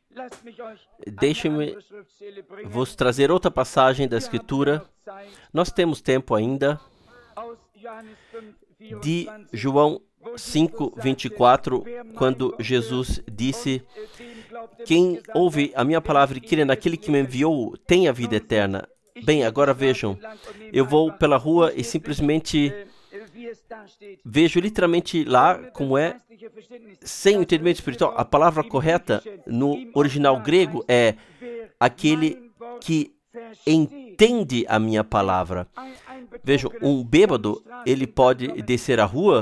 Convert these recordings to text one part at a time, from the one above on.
Deixe-me vos trazer outra passagem da Escritura. Nós temos tempo ainda. De João 5:24, quando Jesus disse: quem ouve a minha palavra e crê naquele que me enviou tem a vida eterna. Bem, agora vejam, eu vou pela rua e simplesmente vejo literalmente lá como é, sem o entendimento espiritual. A palavra correta no original grego é aquele que entende a minha palavra. Vejam, um bêbado, ele pode descer a rua,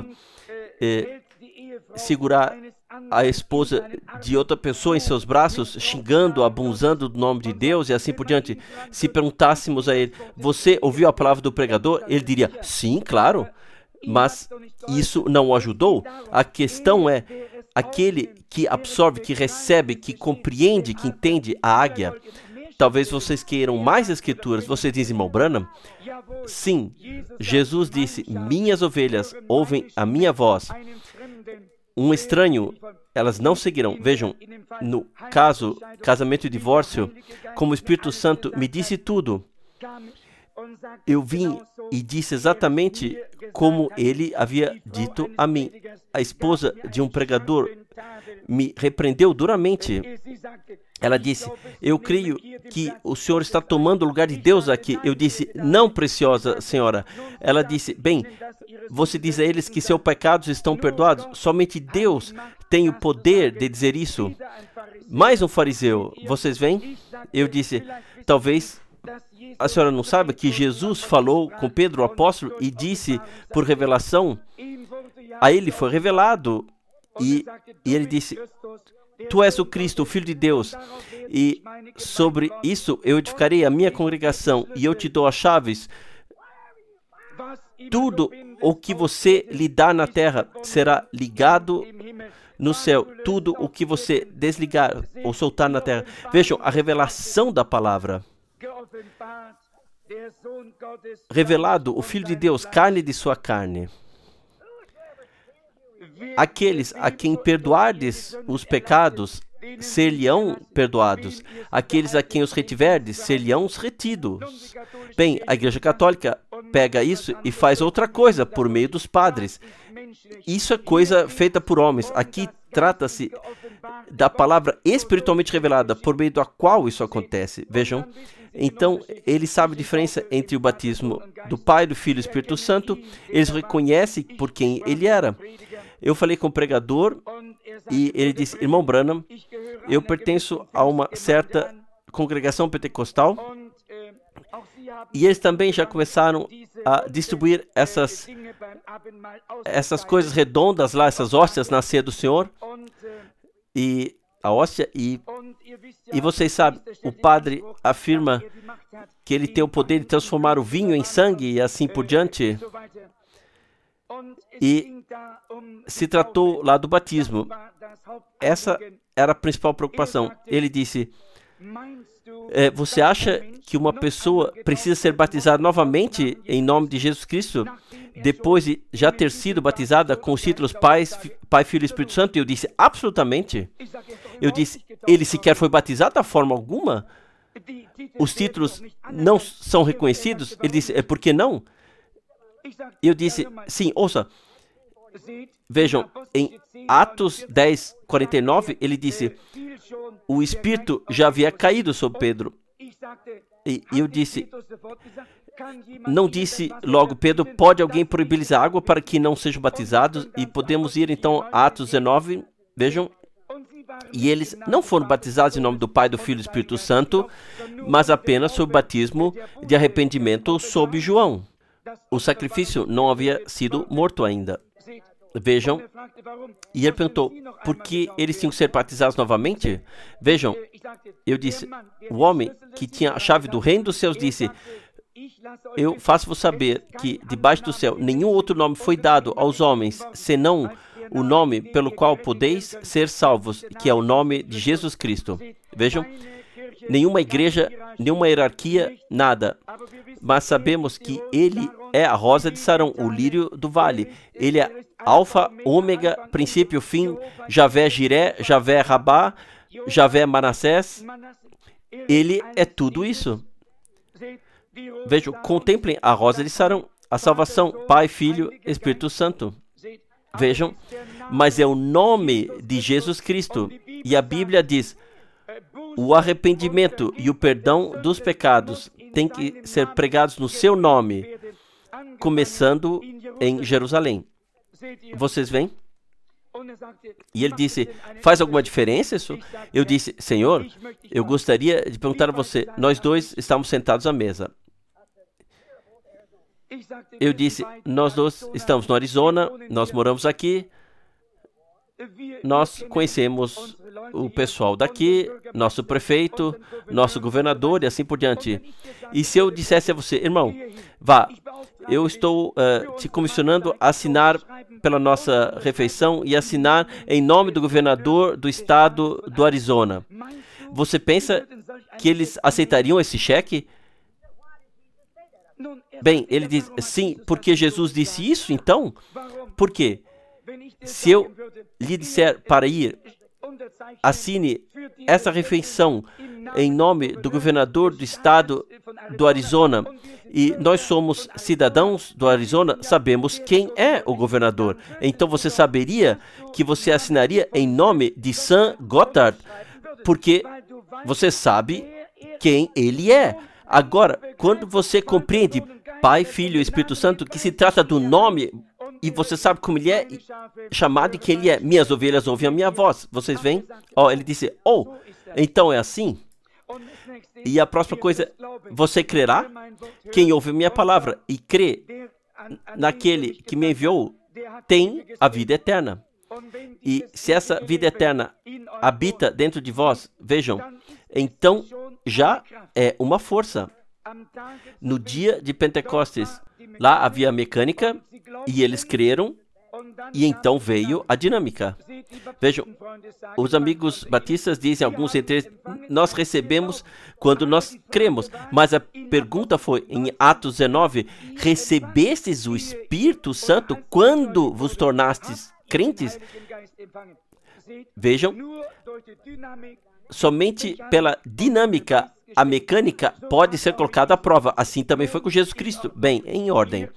segurar a esposa de outra pessoa em seus braços, xingando, abusando do nome de Deus e assim por diante. Se perguntássemos a ele: você ouviu a palavra do pregador? Ele diria: sim, claro. Mas isso não o ajudou. A questão é aquele que absorve, que recebe, que compreende, que entende a águia. Talvez vocês queiram mais escrituras. Você diz, irmão Branham? Sim, Jesus disse: minhas ovelhas ouvem a minha voz. Um estranho, elas não seguirão. Vejam, no caso, casamento e divórcio, como o Espírito Santo me disse tudo, eu vim e disse exatamente como ele havia dito a mim. A esposa de um pregador me repreendeu duramente. Ela disse: eu creio que o senhor está tomando o lugar de Deus aqui. Eu disse: não, preciosa senhora. Ela disse: bem, você diz a eles que seus pecados estão perdoados. Somente Deus tem o poder de dizer isso. Mais um fariseu, vocês veem? Eu disse: talvez a senhora não saiba que Jesus falou com Pedro, o apóstolo, e disse por revelação, a ele foi revelado, e ele disse: tu és o Cristo, o Filho de Deus, e sobre isso eu edificarei a minha congregação, e eu te dou as chaves. Tudo o que você ligar na terra será ligado no céu. Tudo o que você desligar ou soltar na terra. Vejam, a revelação da palavra. Revelado o Filho de Deus, carne de sua carne. Aqueles a quem perdoardes os pecados, ser-lhe-ão perdoados. Aqueles a quem os retiverdes, ser-lhe-ão retidos. Bem, a Igreja Católica pega isso e faz outra coisa por meio dos padres. Isso é coisa feita por homens. Aqui trata-se da palavra espiritualmente revelada, por meio da qual isso acontece. Vejam, então, ele sabe a diferença entre o batismo do Pai, do Filho e do Espírito Santo. Eles reconhecem por quem ele era. Eu falei com o pregador e ele disse: irmão Branham, eu pertenço a uma certa congregação pentecostal e eles também já começaram a distribuir essas coisas redondas lá, essas hóstias na ceia do Senhor, e a hóstia, e vocês sabem, o padre afirma que ele tem o poder de transformar o vinho em sangue e assim por diante. E se tratou lá do batismo. Essa era a principal preocupação. Ele disse: você acha que uma pessoa precisa ser batizada novamente em nome de Jesus Cristo, depois de já ter sido batizada com os títulos Pai, Filho e Espírito Santo? E eu disse: absolutamente. Eu disse: ele sequer foi batizado da forma alguma? Os títulos não são reconhecidos? Ele disse: por que não? Eu disse: sim, ouça. Vejam, em Atos 10:49, ele disse: o Espírito já havia caído sobre Pedro. E eu disse: não disse logo Pedro: pode alguém proibir-lhes a água para que não sejam batizados? E podemos ir então a Atos 19, vejam. E eles não foram batizados em nome do Pai, do Filho e do Espírito Santo, mas apenas sob o batismo de arrependimento sob João. O sacrifício não havia sido morto ainda. Vejam, e ele perguntou: por que eles tinham que ser batizados novamente? Vejam, eu disse: o homem que tinha a chave do reino dos céus disse: eu faço-vos saber que debaixo do céu nenhum outro nome foi dado aos homens, senão o nome pelo qual podeis ser salvos, que é o nome de Jesus Cristo. Vejam, nenhuma igreja, nenhuma hierarquia, nada. Mas sabemos que Ele é a rosa de Sarão, o lírio do vale. Ele é alfa, ômega, princípio, fim, Javé Jiré, Javé Rabá, Javé Manassés. Ele é tudo isso. Vejam, contemplem a rosa de Sarão, a salvação, Pai, Filho, Espírito Santo. Vejam, mas é o nome de Jesus Cristo. E a Bíblia diz, o arrependimento e o perdão dos pecados têm que ser pregados no seu nome, começando em Jerusalém. Vocês veem? E ele disse, faz alguma diferença isso? Eu disse, Senhor, eu gostaria de perguntar a você, nós dois estamos sentados à mesa. Eu disse, nós dois estamos no Arizona, nós moramos aqui, nós conhecemos o pessoal daqui, nosso prefeito, nosso governador e assim por diante. E se eu dissesse a você, irmão, vá, eu estou te comissionando a assinar pela nossa refeição e assinar em nome do governador do estado do Arizona. Você pensa que eles aceitariam esse cheque? Bem, ele diz, sim, porque Jesus disse isso, então? Por quê? Se eu lhe disser para ir, assine essa refeição em nome do governador do estado do Arizona, e nós somos cidadãos do Arizona, sabemos quem é o governador. Então você saberia que você assinaria em nome de Sam Goddard, porque você sabe quem ele é. Agora, quando você compreende, Pai, Filho e Espírito Santo, que se trata do nome, e você sabe como ele é chamado e quem ele é. Minhas ovelhas ouvem a minha voz. Vocês veem? Ele disse, então é assim? E a próxima coisa, você crerá? Quem ouve a minha palavra e crê naquele que me enviou, tem a vida eterna. E se essa vida eterna habita dentro de vós, vejam, então já é uma força. No dia de Pentecostes, lá havia a mecânica e eles creram e então veio a dinâmica. Vejam, os amigos batistas dizem, alguns entre eles, nós recebemos quando nós cremos. Mas a pergunta foi, em Atos 19, recebestes o Espírito Santo quando vos tornastes crentes? Vejam, somente pela dinâmica, a mecânica pode ser colocada à prova. Assim também foi com Jesus Cristo. Bem, em ordem.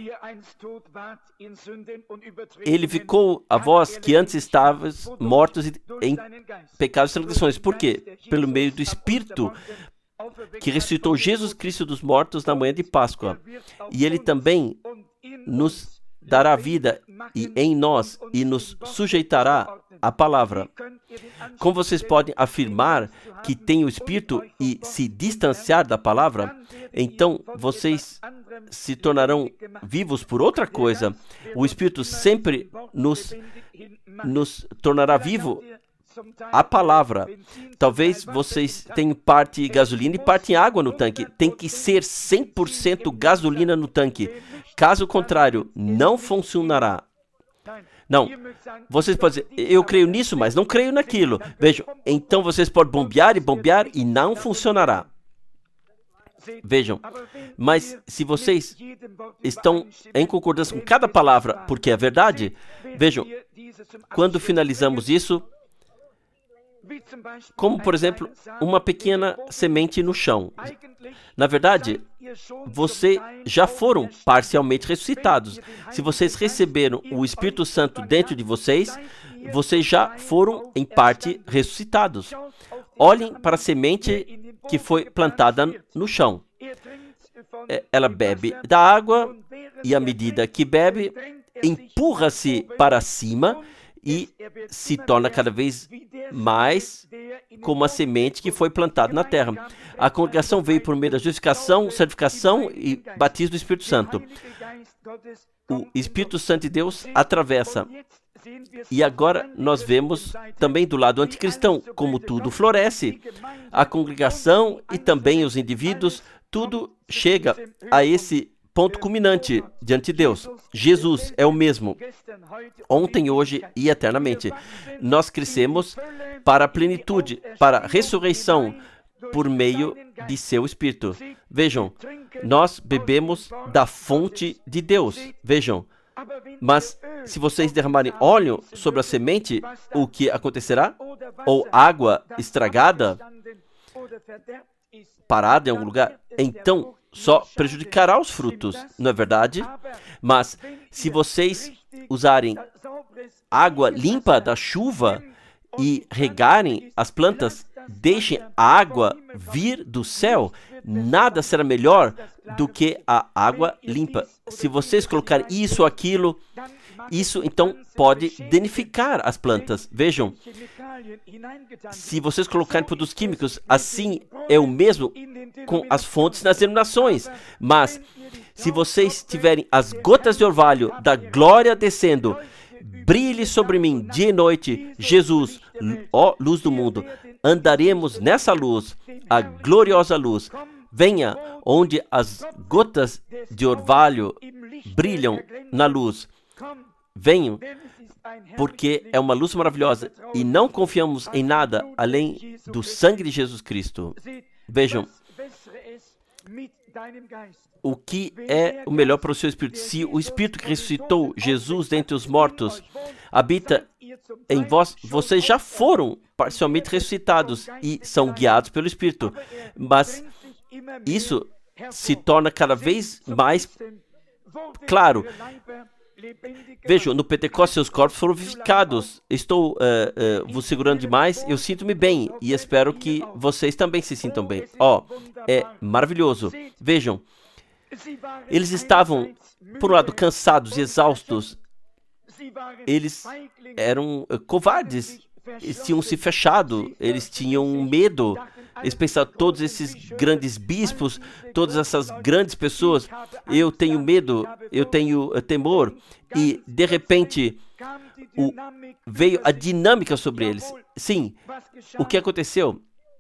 Ele ficou a vós que antes estavas mortos em pecados e transgressões. Por quê? Pelo meio do Espírito que ressuscitou Jesus Cristo dos mortos na manhã de Páscoa. E ele também nos dará vida e em nós e nos sujeitará à palavra. Como vocês podem afirmar que tem o Espírito e se distanciar da palavra, então vocês se tornarão vivos por outra coisa. O Espírito sempre nos tornará vivo a palavra. Talvez vocês tenham parte gasolina e parte água no tanque. Tem que ser 100% gasolina no tanque. Caso contrário, não funcionará. Não, vocês podem dizer, eu creio nisso, mas não creio naquilo. Vejam, então vocês podem bombear e não funcionará. Vejam, mas se vocês estão em concordância com cada palavra, porque é verdade, vejam, quando finalizamos isso, como, por exemplo, uma pequena semente no chão. Na verdade, vocês já foram parcialmente ressuscitados. Se vocês receberam o Espírito Santo dentro de vocês, vocês já foram, em parte, ressuscitados. Olhem para a semente que foi plantada no chão. Ela bebe da água e, à medida que bebe, empurra-se para cima e se torna cada vez mais como a semente que foi plantada na terra. A congregação veio por meio da justificação, santificação e batismo do Espírito Santo. O Espírito Santo de Deus atravessa. E agora nós vemos também do lado anticristão como tudo floresce. A congregação e também os indivíduos, tudo chega a esse ponto culminante diante de Deus. Jesus é o mesmo, ontem, hoje e eternamente. Nós crescemos para a plenitude, para a ressurreição, por meio de seu Espírito. Vejam, nós bebemos da fonte de Deus. Vejam, mas se vocês derramarem óleo sobre a semente, o que acontecerá? Ou água estragada, parada em algum lugar, então só prejudicará os frutos, não é verdade? Mas se vocês usarem água limpa da chuva e regarem as plantas, deixem a água vir do céu, nada será melhor do que a água limpa. Se vocês colocarem isso ou aquilo, isso então pode danificar as plantas. Vejam, se vocês colocarem produtos químicos, assim é o mesmo com as fontes nas denominações. Mas se vocês tiverem as gotas de orvalho da glória descendo, brilhe sobre mim dia e noite, Jesus, ó luz do mundo. Andaremos nessa luz, a gloriosa luz. Venha onde as gotas de orvalho brilham na luz. Venham, porque é uma luz maravilhosa e não confiamos em nada além do sangue de Jesus Cristo. Vejam, o que é o melhor para o seu Espírito? Se o Espírito que ressuscitou Jesus dentre os mortos habita em vós, vocês já foram parcialmente ressuscitados e são guiados pelo Espírito. Mas isso se torna cada vez mais claro. Vejam, no Pentecostes seus corpos foram vivificados. Estou vos segurando demais, eu sinto-me bem e espero que vocês também se sintam bem. É maravilhoso. Vejam, eles estavam, por um lado, cansados e exaustos. Eles eram covardes, eles tinham se fechado, eles tinham medo. Eles pensaram, todos esses grandes bispos, todas essas grandes pessoas, eu tenho medo, eu tenho temor. E, de repente, veio a dinâmica sobre eles. Sim, o que aconteceu?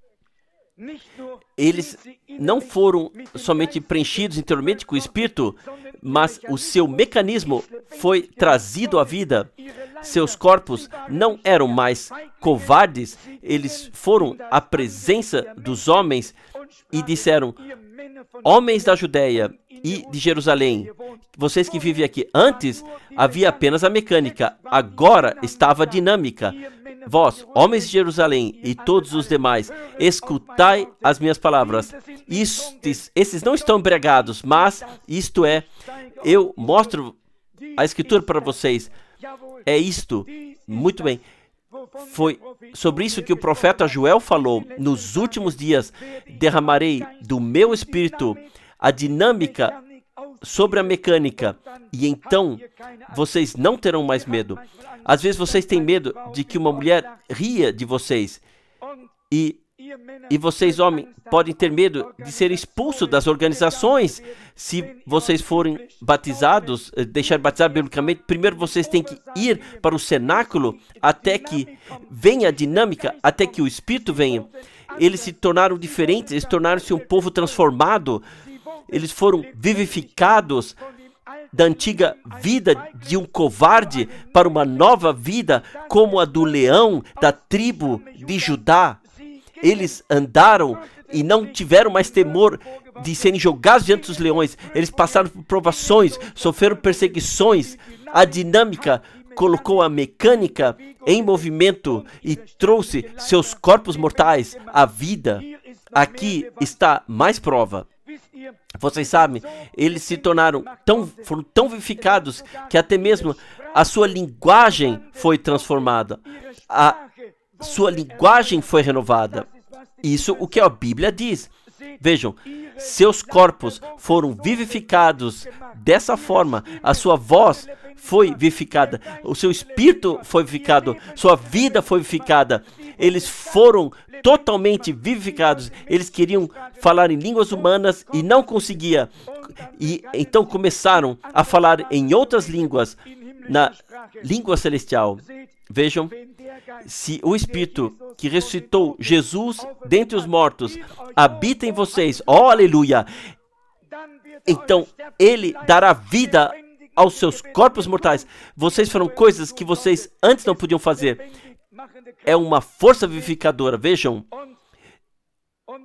Eles não foram somente preenchidos interiormente com o Espírito, mas o seu mecanismo foi trazido à vida. Seus corpos não eram mais covardes, eles foram à presença dos homens e disseram, homens da Judéia e de Jerusalém, vocês que vivem aqui, antes havia apenas a mecânica, agora estava a dinâmica. Vós, homens de Jerusalém e todos os demais, escutai as minhas palavras. Esses não estão embriagados, mas isto é, eu mostro a Escritura para vocês. É isto. Muito bem. Foi sobre isso que o profeta Joel falou. Nos últimos dias derramarei do meu Espírito a dinâmica sobre a mecânica, e então vocês não terão mais medo. Às vezes vocês têm medo de que uma mulher ria de vocês, e vocês, homens, podem ter medo de ser expulsos das organizações. Se vocês forem batizados, deixar batizar biblicamente, primeiro vocês têm que ir para o cenáculo até que venha a dinâmica, até que o Espírito venha. Eles se tornaram diferentes, eles tornaram-se um povo transformado, eles foram vivificados da antiga vida de um covarde para uma nova vida como a do leão da tribo de Judá. Eles andaram e não tiveram mais temor de serem jogados diante dos leões. Eles passaram por provações, sofreram perseguições. A dinâmica colocou a mecânica em movimento e trouxe seus corpos mortais à vida. Aqui está mais prova. Vocês sabem, eles se foram tão vivificados que até mesmo a sua linguagem foi transformada. A sua linguagem foi renovada. Isso o que a Bíblia diz. Vejam, seus corpos foram vivificados dessa forma. A sua voz foi vivificada. O seu espírito foi vivificado. Sua vida foi vivificada. Eles foram totalmente vivificados. Eles queriam falar em línguas humanas e não conseguiam. E então começaram a falar em outras línguas, na língua celestial. Vejam, se o Espírito que ressuscitou Jesus dentre os mortos habita em vocês, oh aleluia, então Ele dará vida aos seus corpos mortais. Vocês foram coisas que vocês antes não podiam fazer. É uma força vivificadora, vejam.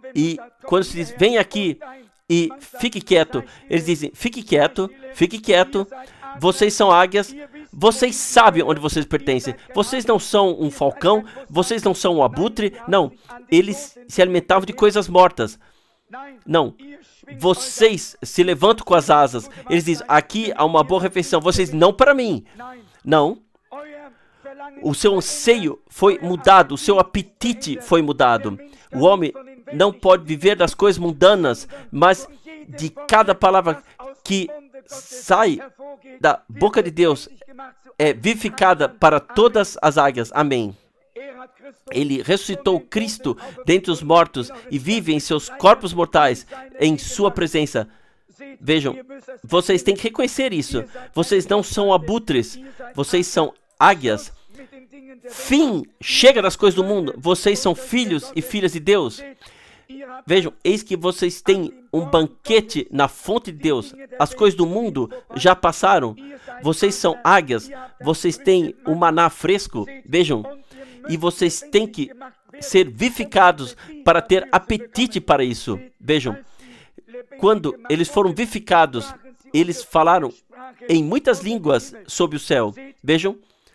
E quando se diz, vem aqui e fique quieto, eles dizem, fique quieto, vocês são águias, vocês sabem onde vocês pertencem, vocês não são um falcão, vocês não são um abutre, não, eles se alimentavam de coisas mortas, não, vocês se levantam com as asas, eles dizem, aqui há uma boa refeição, vocês, não para mim, não, o seu anseio foi mudado, o seu apetite foi mudado, o homem não pode viver das coisas mundanas, mas de cada palavra que sai da boca de Deus é vivificada para todas as águias. Amém. Ele ressuscitou Cristo dentre os mortos e vive em seus corpos mortais, em sua presença. Vejam, vocês têm que reconhecer isso. Vocês não são abutres, vocês são águias. Fim, chega das coisas do mundo. Vocês são filhos e filhas de Deus. Vejam, eis que vocês têm um banquete na fonte de Deus. As coisas do mundo já passaram. Vocês são águias. Vocês têm um maná fresco. Vejam, e vocês têm que ser vivificados para ter apetite para isso. Vejam, quando eles foram vivificados, eles falaram em muitas línguas sobre o céu. Vejam,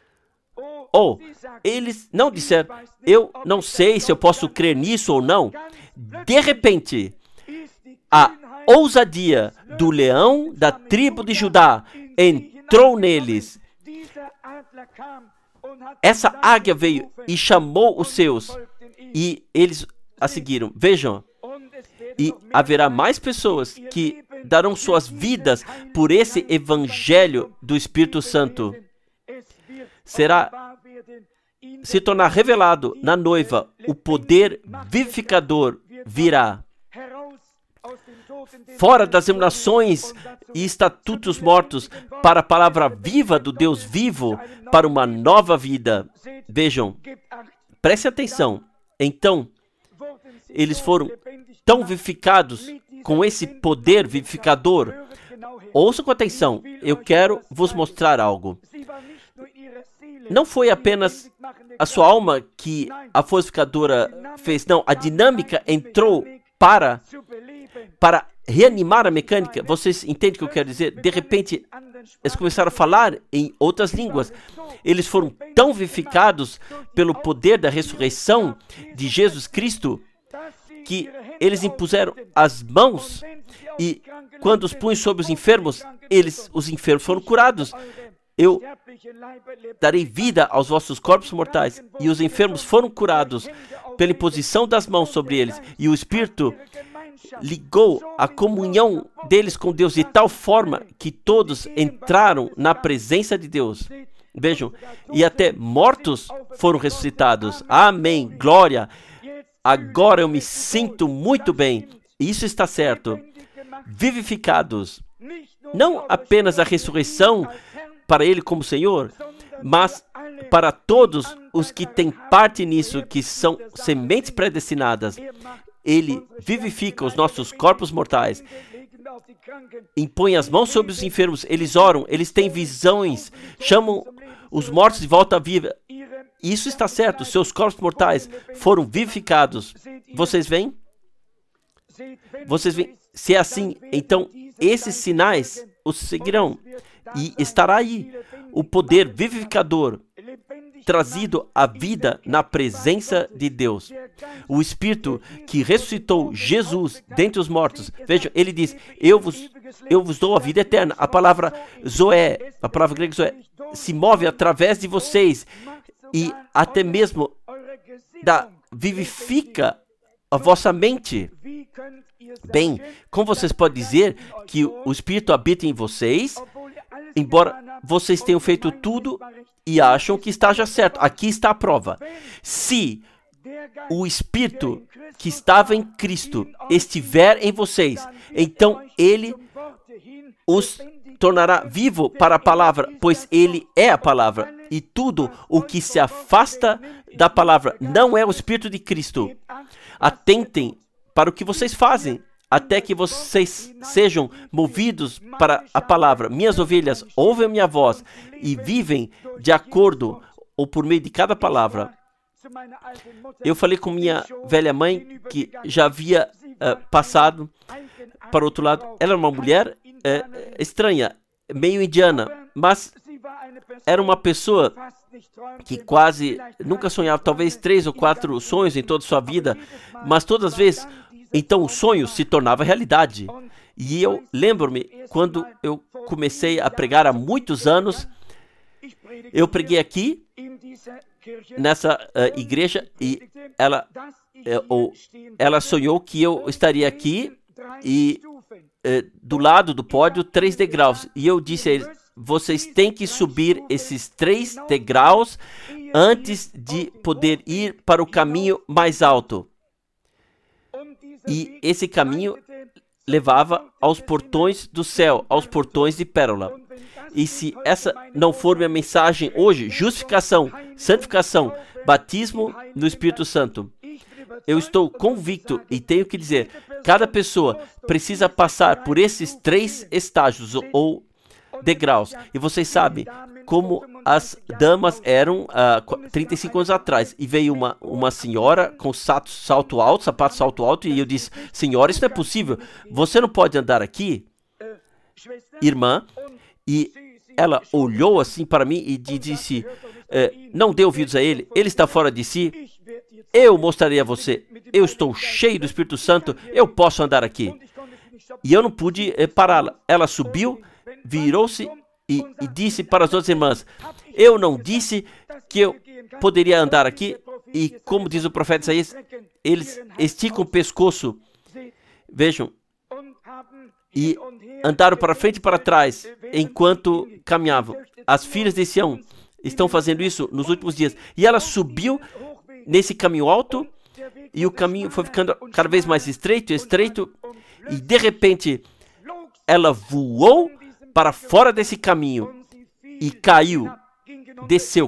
eles não disseram, eu não sei se eu posso crer nisso ou não. De repente, a ousadia do leão da tribo de Judá entrou neles. Essa águia veio e chamou os seus, e eles a seguiram. Vejam, e haverá mais pessoas que darão suas vidas por esse evangelho do Espírito Santo. Se tornar revelado na noiva, o poder vivificador virá. Fora das emanações e estatutos mortos, para a palavra viva do Deus vivo, para uma nova vida. Vejam, preste atenção. Então, eles foram tão vivificados com esse poder vivificador. Ouçam com atenção, eu quero vos mostrar algo. Não foi apenas a sua alma que a fortificadora fez, não, a dinâmica entrou para reanimar a mecânica. Vocês entendem o que eu quero dizer? De repente, eles começaram a falar em outras línguas. Eles foram tão vivificados pelo poder da ressurreição de Jesus Cristo que eles impuseram as mãos e quando os punham sobre os enfermos foram curados. Eu darei vida aos vossos corpos mortais, e os enfermos foram curados pela imposição das mãos sobre eles, e o Espírito ligou a comunhão deles com Deus de tal forma que todos entraram na presença de Deus. Vejam, e até mortos foram ressuscitados. Amém, glória. Agora eu me sinto muito bem. Isso está certo. Vivificados. Não apenas a ressurreição para Ele como Senhor, mas para todos os que têm parte nisso, que são sementes predestinadas. Ele vivifica os nossos corpos mortais, impõe as mãos sobre os enfermos, eles oram, eles têm visões, chamam os mortos de volta à vida. Isso está certo, seus corpos mortais foram vivificados. Vocês veem? Vocês veem? Se é assim, então esses sinais os seguirão. E estará aí o poder vivificador trazido à vida na presença de Deus. O Espírito que ressuscitou Jesus dentre os mortos. Vejam, ele diz, eu vos dou a vida eterna. A palavra zoé, a palavra grega zoé, se move através de vocês e até mesmo vivifica a vossa mente. Bem, como vocês podem dizer que o Espírito habita em vocês, embora vocês tenham feito tudo e acham que está já certo? Aqui está a prova. Se o Espírito que estava em Cristo estiver em vocês, então Ele os tornará vivo para a palavra, pois Ele é a palavra. E tudo o que se afasta da palavra não é o Espírito de Cristo. Atentem para o que vocês fazem, até que vocês sejam movidos para a palavra. Minhas ovelhas ouvem a minha voz e vivem de acordo ou por meio de cada palavra. Eu falei com minha velha mãe, que já havia passado para o outro lado. Ela era uma mulher estranha, meio indiana, mas era uma pessoa que quase nunca sonhava, talvez 3 ou 4 sonhos em toda a sua vida, mas todas as vezes, então o sonho se tornava realidade. E eu lembro-me, quando eu comecei a pregar há muitos anos, eu preguei aqui, nessa igreja, e ela sonhou que eu estaria aqui, e do lado do pódio, 3 degraus. E eu disse a eles: vocês têm que subir esses 3 degraus antes de poder ir para o caminho mais alto. E esse caminho levava aos portões do céu, aos portões de pérola. E se essa não for minha mensagem hoje, justificação, santificação, batismo no Espírito Santo, eu estou convicto e tenho que dizer, cada pessoa precisa passar por esses 3 estágios ou degraus. E vocês sabem como as damas eram 35 anos atrás. E veio uma senhora com sapato salto alto, e eu disse: senhora, isso não é possível. Você não pode andar aqui, irmã. E ela olhou assim para mim e disse: não dê ouvidos a ele, ele está fora de si. Eu mostrarei a você. Eu estou cheio do Espírito Santo, eu posso andar aqui. E eu não pude pará-la. Ela subiu, virou-se e disse para as outras irmãs: eu não disse que eu poderia andar aqui? E como diz o profeta Isaías, eles esticam o pescoço, vejam, e andaram para frente e para trás enquanto caminhavam. As filhas de Sião estão fazendo isso nos últimos dias. E ela subiu nesse caminho alto, e o caminho foi ficando cada vez mais estreito, e de repente ela voou para fora desse caminho e caiu, desceu.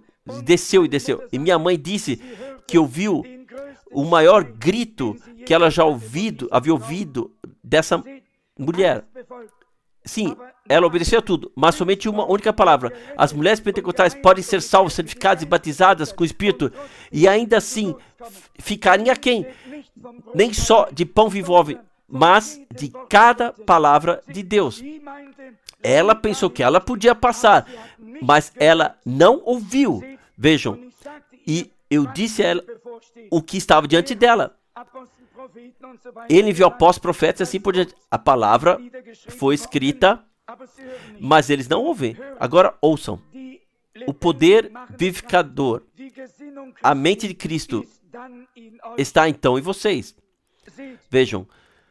E minha mãe disse que ouviu o maior grito que ela já havia ouvido dessa mulher. Sim, ela obedeceu a tudo, mas somente uma única palavra. As mulheres pentecostais podem ser salvas, santificadas e batizadas com o Espírito, e ainda assim ficarem aquém, nem só de pão vivo, mas de cada palavra de Deus. Ela pensou que ela podia passar, mas ela não ouviu. Vejam, e eu disse a ela o que estava diante dela. Ele enviou apóstolos, profetas e assim por diante. A palavra foi escrita, mas eles não ouvem. Agora ouçam. O poder vivificador, a mente de Cristo, está então em vocês. Vejam,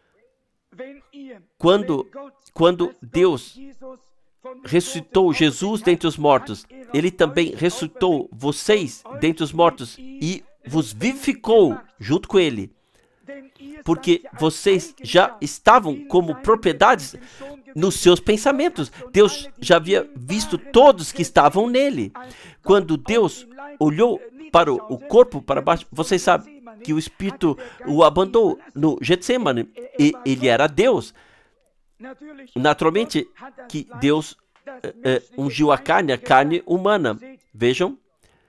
quando Deus ressuscitou Jesus dentre os mortos, Ele também ressuscitou vocês dentre os mortos e vos vivificou junto com Ele. Porque vocês já estavam como propriedades nos seus pensamentos. Deus já havia visto todos que estavam nele. Quando Deus olhou para o corpo, para baixo, vocês sabem que o Espírito o abandonou no Getsemane. E ele era Deus. Naturalmente que Deus ungiu a carne humana. Vejam,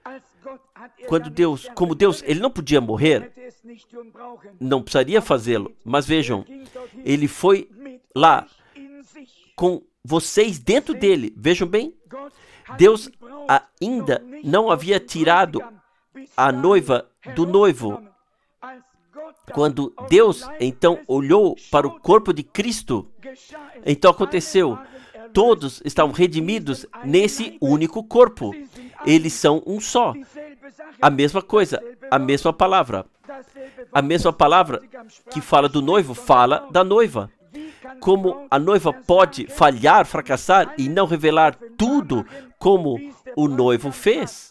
como Deus, ele não podia morrer, não precisaria fazê-lo, mas vejam, ele foi lá com vocês dentro dele. Vejam bem, Deus ainda não havia tirado a noiva do noivo. Quando Deus então olhou para o corpo de Cristo, então aconteceu, todos estavam redimidos nesse único corpo. Eles são um só. A mesma coisa, a mesma palavra. A mesma palavra que fala do noivo, fala da noiva. Como a noiva pode falhar, fracassar e não revelar tudo como o noivo fez?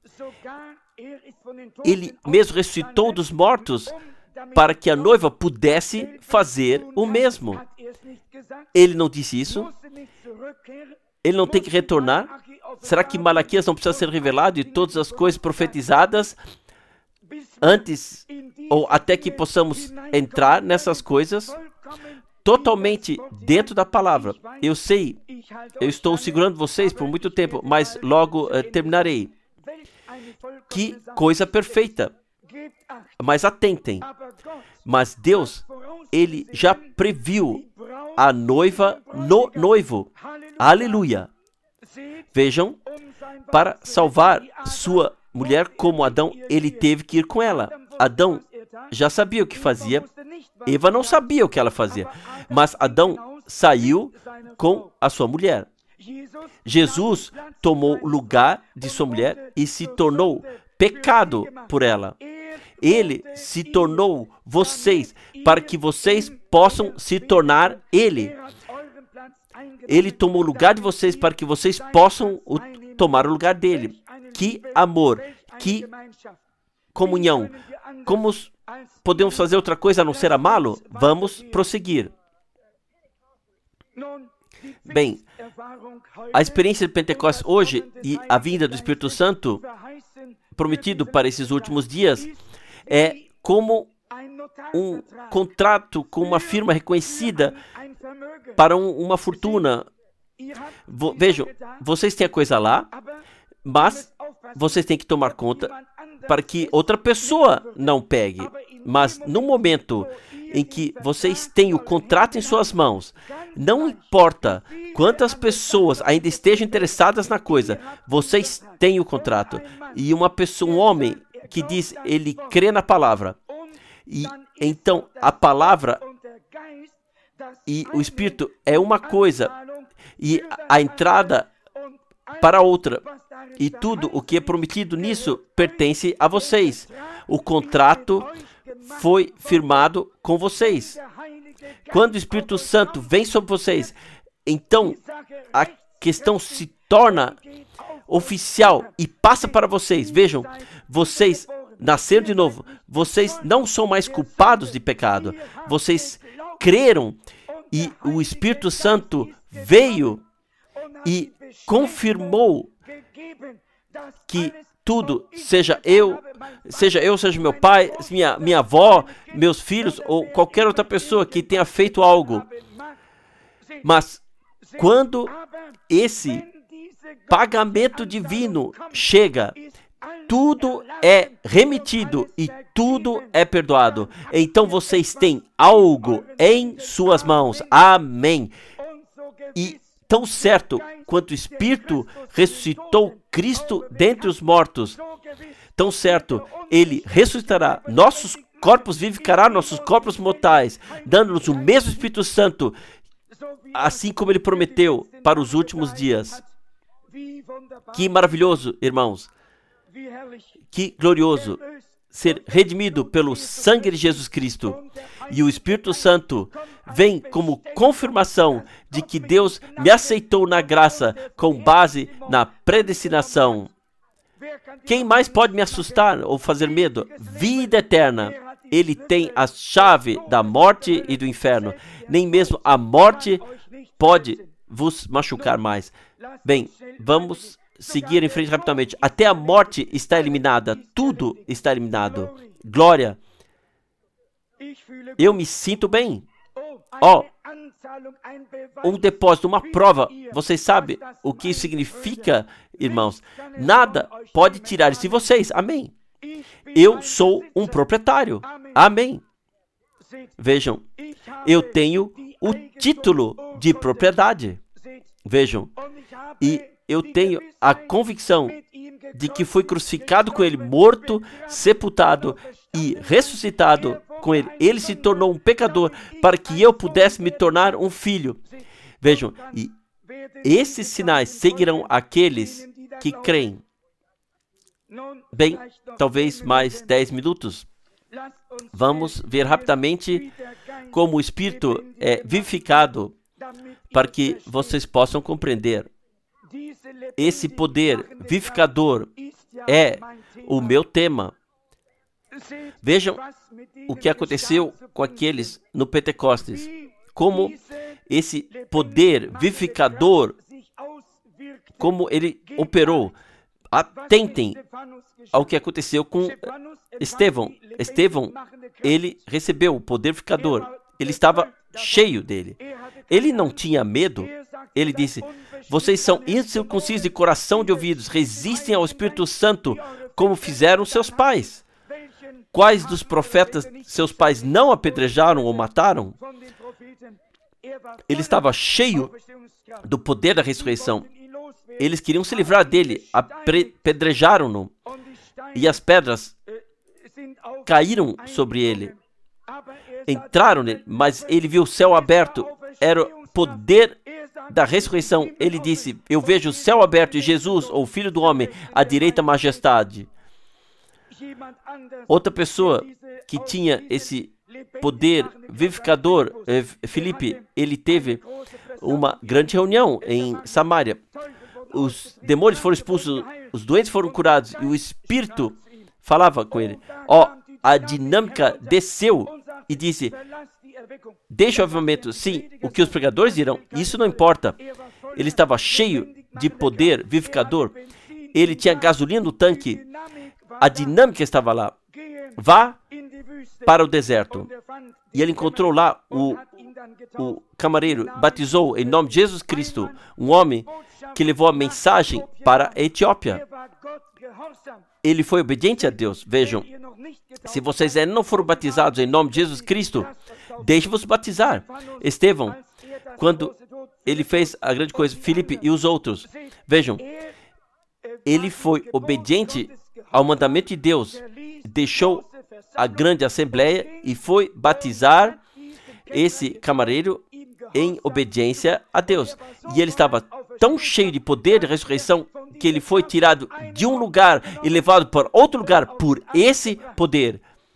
Ele mesmo ressuscitou dos mortos para que a noiva pudesse fazer o mesmo. Ele não disse isso? Ele não tem que retornar? Será que Malaquias não precisa ser revelado e todas as coisas profetizadas antes ou até que possamos entrar nessas coisas totalmente dentro da palavra? Eu sei, eu estou segurando vocês por muito tempo, mas logo terminarei. Que coisa perfeita! Mas atentem, mas Deus, Ele já previu a noiva no noivo. Aleluia! Vejam, para salvar sua mulher como Adão, ele teve que ir com ela. Adão já sabia o que fazia, Eva não sabia o que ela fazia, mas Adão saiu com a sua mulher. Jesus tomou o lugar de sua mulher e se tornou pecado por ela. Ele se tornou vocês, para que vocês possam se tornar Ele. Ele tomou o lugar de vocês para que vocês possam tomar o lugar dele. Que amor, que comunhão. Como podemos fazer outra coisa a não ser amá-lo? Vamos prosseguir. Bem, a experiência de Pentecostes hoje e a vinda do Espírito Santo prometido para esses últimos dias é como um contrato com uma firma reconhecida para uma fortuna. Vejam, vocês têm a coisa lá, mas vocês têm que tomar conta para que outra pessoa não pegue. Mas no momento em que vocês têm o contrato em suas mãos, não importa quantas pessoas ainda estejam interessadas na coisa, vocês têm o contrato. E uma pessoa, um homem que diz, ele crê na palavra, e então a palavra e o Espírito é uma coisa, e a entrada para outra, e tudo o que é prometido nisso pertence a vocês. O contrato foi firmado com vocês. Quando o Espírito Santo vem sobre vocês, então a questão se torna oficial e passa para vocês. Vejam, vocês nasceram de novo. Vocês não são mais culpados de pecado. Vocês creram e o Espírito Santo veio e confirmou que tudo, seja eu, seja meu pai, minha avó, meus filhos ou qualquer outra pessoa que tenha feito algo. Mas quando esse pagamento divino chega, tudo é remitido e tudo é perdoado. Então vocês têm algo em suas mãos. Amém. E tão certo quanto o Espírito ressuscitou Cristo dentre os mortos, tão certo Ele ressuscitará nossos corpos, vivificará nossos corpos mortais, dando-nos o mesmo Espírito Santo, assim como Ele prometeu para os últimos dias. Que maravilhoso, irmãos. Que glorioso ser redimido pelo sangue de Jesus Cristo. E o Espírito Santo vem como confirmação de que Deus me aceitou na graça com base na predestinação. Quem mais pode me assustar ou fazer medo? Vida eterna. Ele tem a chave da morte e do inferno. Nem mesmo a morte pode vos machucar mais. Bem, vamos seguir em frente rapidamente. Até a morte está eliminada. Tudo está eliminado. Glória. Eu me sinto bem. Um depósito, uma prova. Vocês sabem o que isso significa, irmãos? Nada pode tirar isso de vocês. Amém. Eu sou um proprietário. Amém. Vejam, eu tenho o título de propriedade. Vejam, e eu tenho a convicção de que fui crucificado com Ele, morto, sepultado e ressuscitado com Ele. Ele se tornou um pecador para que eu pudesse me tornar um filho. Vejam, e esses sinais seguirão aqueles que creem. Bem, talvez mais 10 minutos. Vamos ver rapidamente como o Espírito é vivificado para que vocês possam compreender. Esse poder vivificador é o meu tema. Vejam o que aconteceu com aqueles no Pentecostes. Como esse poder vivificador, como ele operou. Atentem ao que aconteceu com Estevão. Estevão, ele recebeu o poder vivificador. Ele estava cheio dele. Ele não tinha medo. Ele disse: vocês são incircuncisos de coração de ouvidos, resistem ao Espírito Santo como fizeram seus pais. Quais dos profetas seus pais não apedrejaram ou mataram? Ele estava cheio do poder da ressurreição. Eles queriam se livrar dele, apedrejaram-no, e as pedras caíram sobre ele. Entraram nele, mas ele viu o céu aberto. Era o poder da ressurreição. Ele disse: eu vejo o céu aberto e Jesus, ou Filho do Homem, à direita majestade. Outra pessoa que tinha esse poder vivificador, Filipe, ele teve uma grande reunião em Samaria. Os demônios foram expulsos, os doentes foram curados e o Espírito falava com ele. A dinâmica desceu e disse: deixa o avivamento. Sim, o que os pregadores dirão, isso não importa. Ele estava cheio de poder vivificador. Ele tinha gasolina no tanque. A dinâmica estava lá. Vá para o deserto. E ele encontrou lá o camareiro, batizou em nome de Jesus Cristo, um homem que levou a mensagem para a Etiópia. Ele foi obediente a Deus. Vejam, se vocês ainda não foram batizados em nome de Jesus Cristo, deixe-vos batizar. Estevão, quando ele fez a grande coisa, Filipe e os outros, vejam, ele foi obediente ao mandamento de Deus, deixou a grande assembleia e foi batizar esse camareiro em obediência a Deus. E ele estava tão cheio de poder de ressurreição que ele foi tirado de um lugar e levado para outro lugar por esse poder.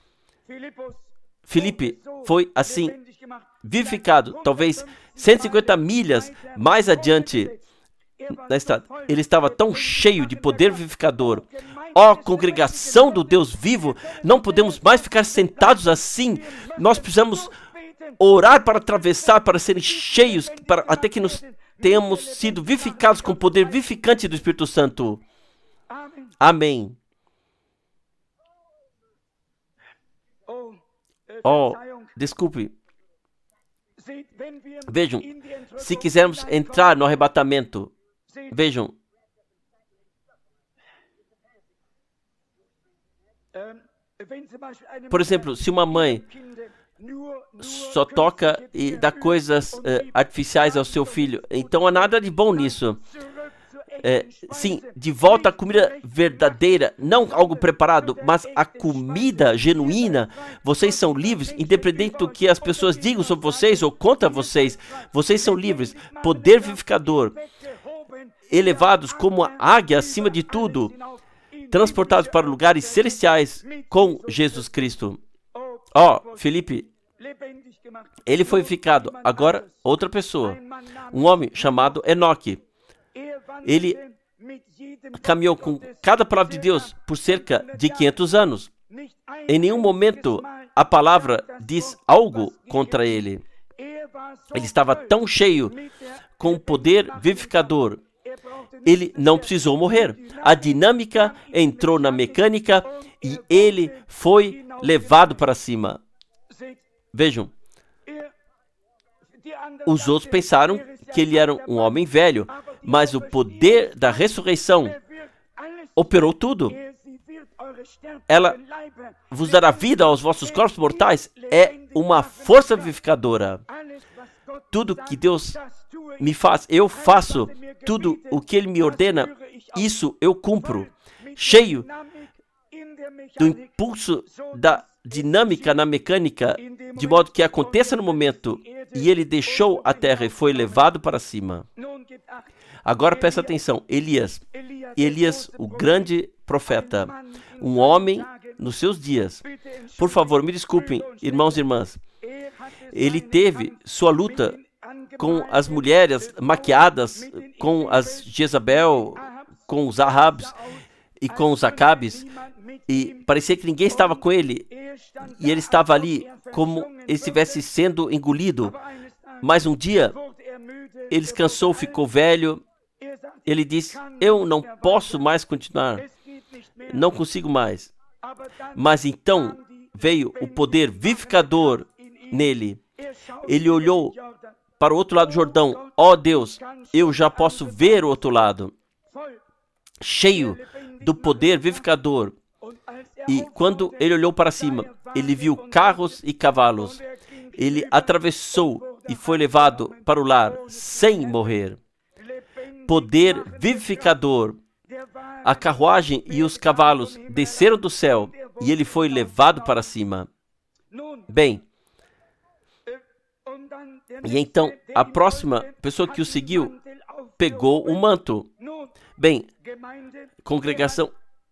Filipe foi assim vivificado, talvez 150 milhas mais adiante na estrada. Ele estava tão cheio de poder vivificador. Congregação do Deus vivo, não podemos mais ficar sentados assim. Nós precisamos orar para atravessar, para serem cheios, até que nos tenhamos sido vivificados com o poder vivificante do Espírito Santo. Amém. Desculpe. Vejam, se quisermos entrar no arrebatamento, vejam, por exemplo, se uma mãe só toca e dá coisas artificiais ao seu filho, então há nada de bom nisso. Sim, de volta à comida verdadeira, não algo preparado, mas a comida genuína. Vocês são livres, independente do que as pessoas digam sobre vocês ou contra vocês. Vocês são livres, poder vivificador, elevados como a águia acima de tudo, transportados para lugares celestiais com Jesus Cristo. Filipe, ele foi vivificado. Agora, outra pessoa, um homem chamado Enoque. Ele caminhou com cada palavra de Deus por cerca de 500 anos. Em nenhum momento a palavra diz algo contra ele. Ele estava tão cheio com o poder vivificador. Ele não precisou morrer. A dinâmica entrou na mecânica e ele foi levado para cima. Vejam, os outros pensaram que ele era um homem velho, mas o poder da ressurreição operou tudo. Ela vos dará vida aos vossos corpos mortais. É uma força vivificadora. Tudo que Deus me faz, eu faço. Tudo o que Ele me ordena, isso eu cumpro. Cheio do impulso da dinâmica na mecânica, de modo que aconteça no momento, e ele deixou a terra e foi levado para cima. Agora presta atenção, Elias, o grande profeta, um homem nos seus dias. Por favor, me desculpem, irmãos e irmãs. Ele teve sua luta com as mulheres maquiadas, com as Jezabel, com os Ahabs e com os Acabes, e parecia que ninguém estava com ele, e ele estava ali como ele estivesse sendo engolido. Mas um dia, ele se cansou, ficou velho, ele disse: eu não posso mais continuar, não consigo mais. Mas então veio o poder vivificador nele. Ele olhou para o outro lado do Jordão. Deus, eu já posso ver o outro lado. cheio do poder vivificador. E quando ele olhou para cima, ele viu carros e cavalos. Ele atravessou e foi levado para o lar sem morrer. Poder vivificador. A carruagem e os cavalos desceram do céu e ele foi levado para cima. Bem, e então a próxima pessoa que o seguiu pegou o manto. Bem, congregação,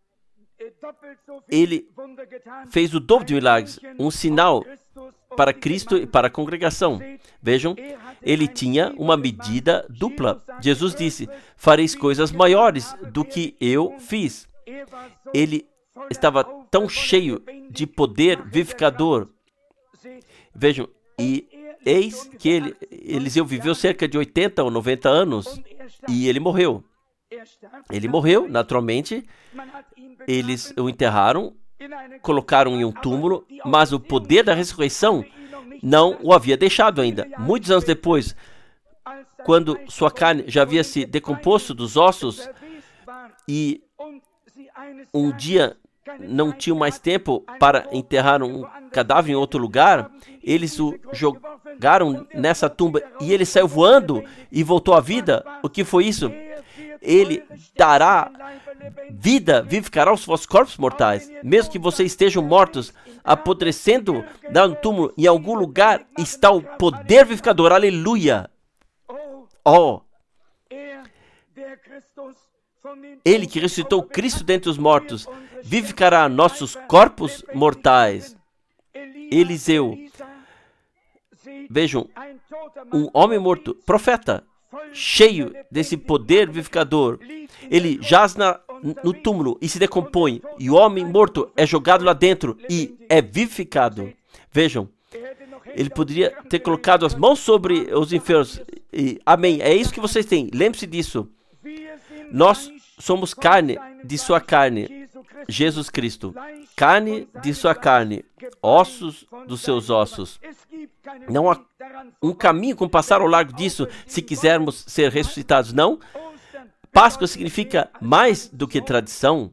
ele fez o dobro de milagres, um sinal para Cristo e para a congregação. Vejam, ele tinha uma medida dupla. Jesus disse: fareis coisas maiores do que eu fiz. Ele estava tão cheio de poder vivificador. Vejam, e eis que Eliseu viveu cerca de 80 ou 90 anos e ele morreu. Ele morreu, naturalmente. Eles o enterraram, colocaram em um túmulo, mas o poder da ressurreição não o havia deixado ainda. Muitos anos depois, quando sua carne já havia se decomposto dos ossos e um dia não tinham mais tempo para enterrar um cadáver em outro lugar, eles o jogaram nessa tumba e ele saiu voando e voltou à vida. O que foi isso? Ele dará vida, vivificará os vossos corpos mortais. Mesmo que vocês estejam mortos, apodrecendo no túmulo, em algum lugar está o poder vivificador. Aleluia! Oh! Ele que ressuscitou Cristo dentre os mortos, vivificará nossos corpos mortais. Eliseu, vejam, um homem morto, profeta, cheio desse poder vivificador. Ele jaz no túmulo e se decompõe, e o homem morto é jogado lá dentro e é vivificado. Vejam, ele poderia ter colocado as mãos sobre os enfermos. E, amém, é isso que vocês têm, lembre-se disso. Nós somos carne de sua carne, Jesus Cristo. Carne de sua carne, ossos dos seus ossos. Não há um caminho como passar ao largo disso se quisermos ser ressuscitados, não. Páscoa significa mais do que tradição.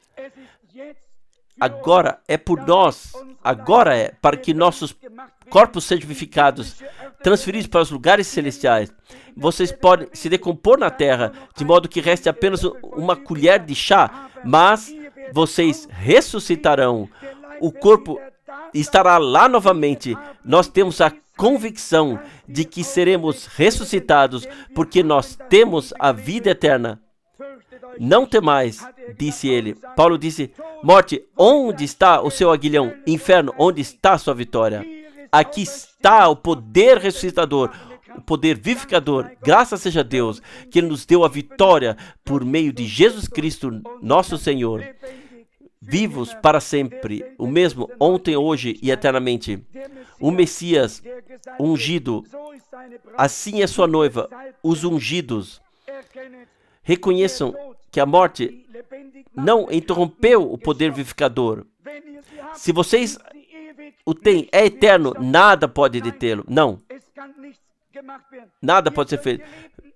Agora é por nós, agora é para que nossos corpos sejam vivificados, transferidos para os lugares celestiais. Vocês podem se decompor na terra, de modo que reste apenas uma colher de chá, mas vocês ressuscitarão. O corpo estará lá novamente. Nós temos a convicção de que seremos ressuscitados, porque nós temos a vida eterna. Não temais, disse ele. Paulo disse: morte, onde está o seu aguilhão? Inferno, onde está a sua vitória? Aqui está o poder ressuscitador, o poder vivificador. Graças seja a Deus, que Ele nos deu a vitória por meio de Jesus Cristo, nosso Senhor. Vivos para sempre, o mesmo ontem, hoje e eternamente. O Messias ungido, assim é sua noiva, os ungidos. Reconheçam que a morte não interrompeu o poder vivificador. Se vocês o têm, é eterno, nada pode detê-lo. Não. Nada pode ser feito.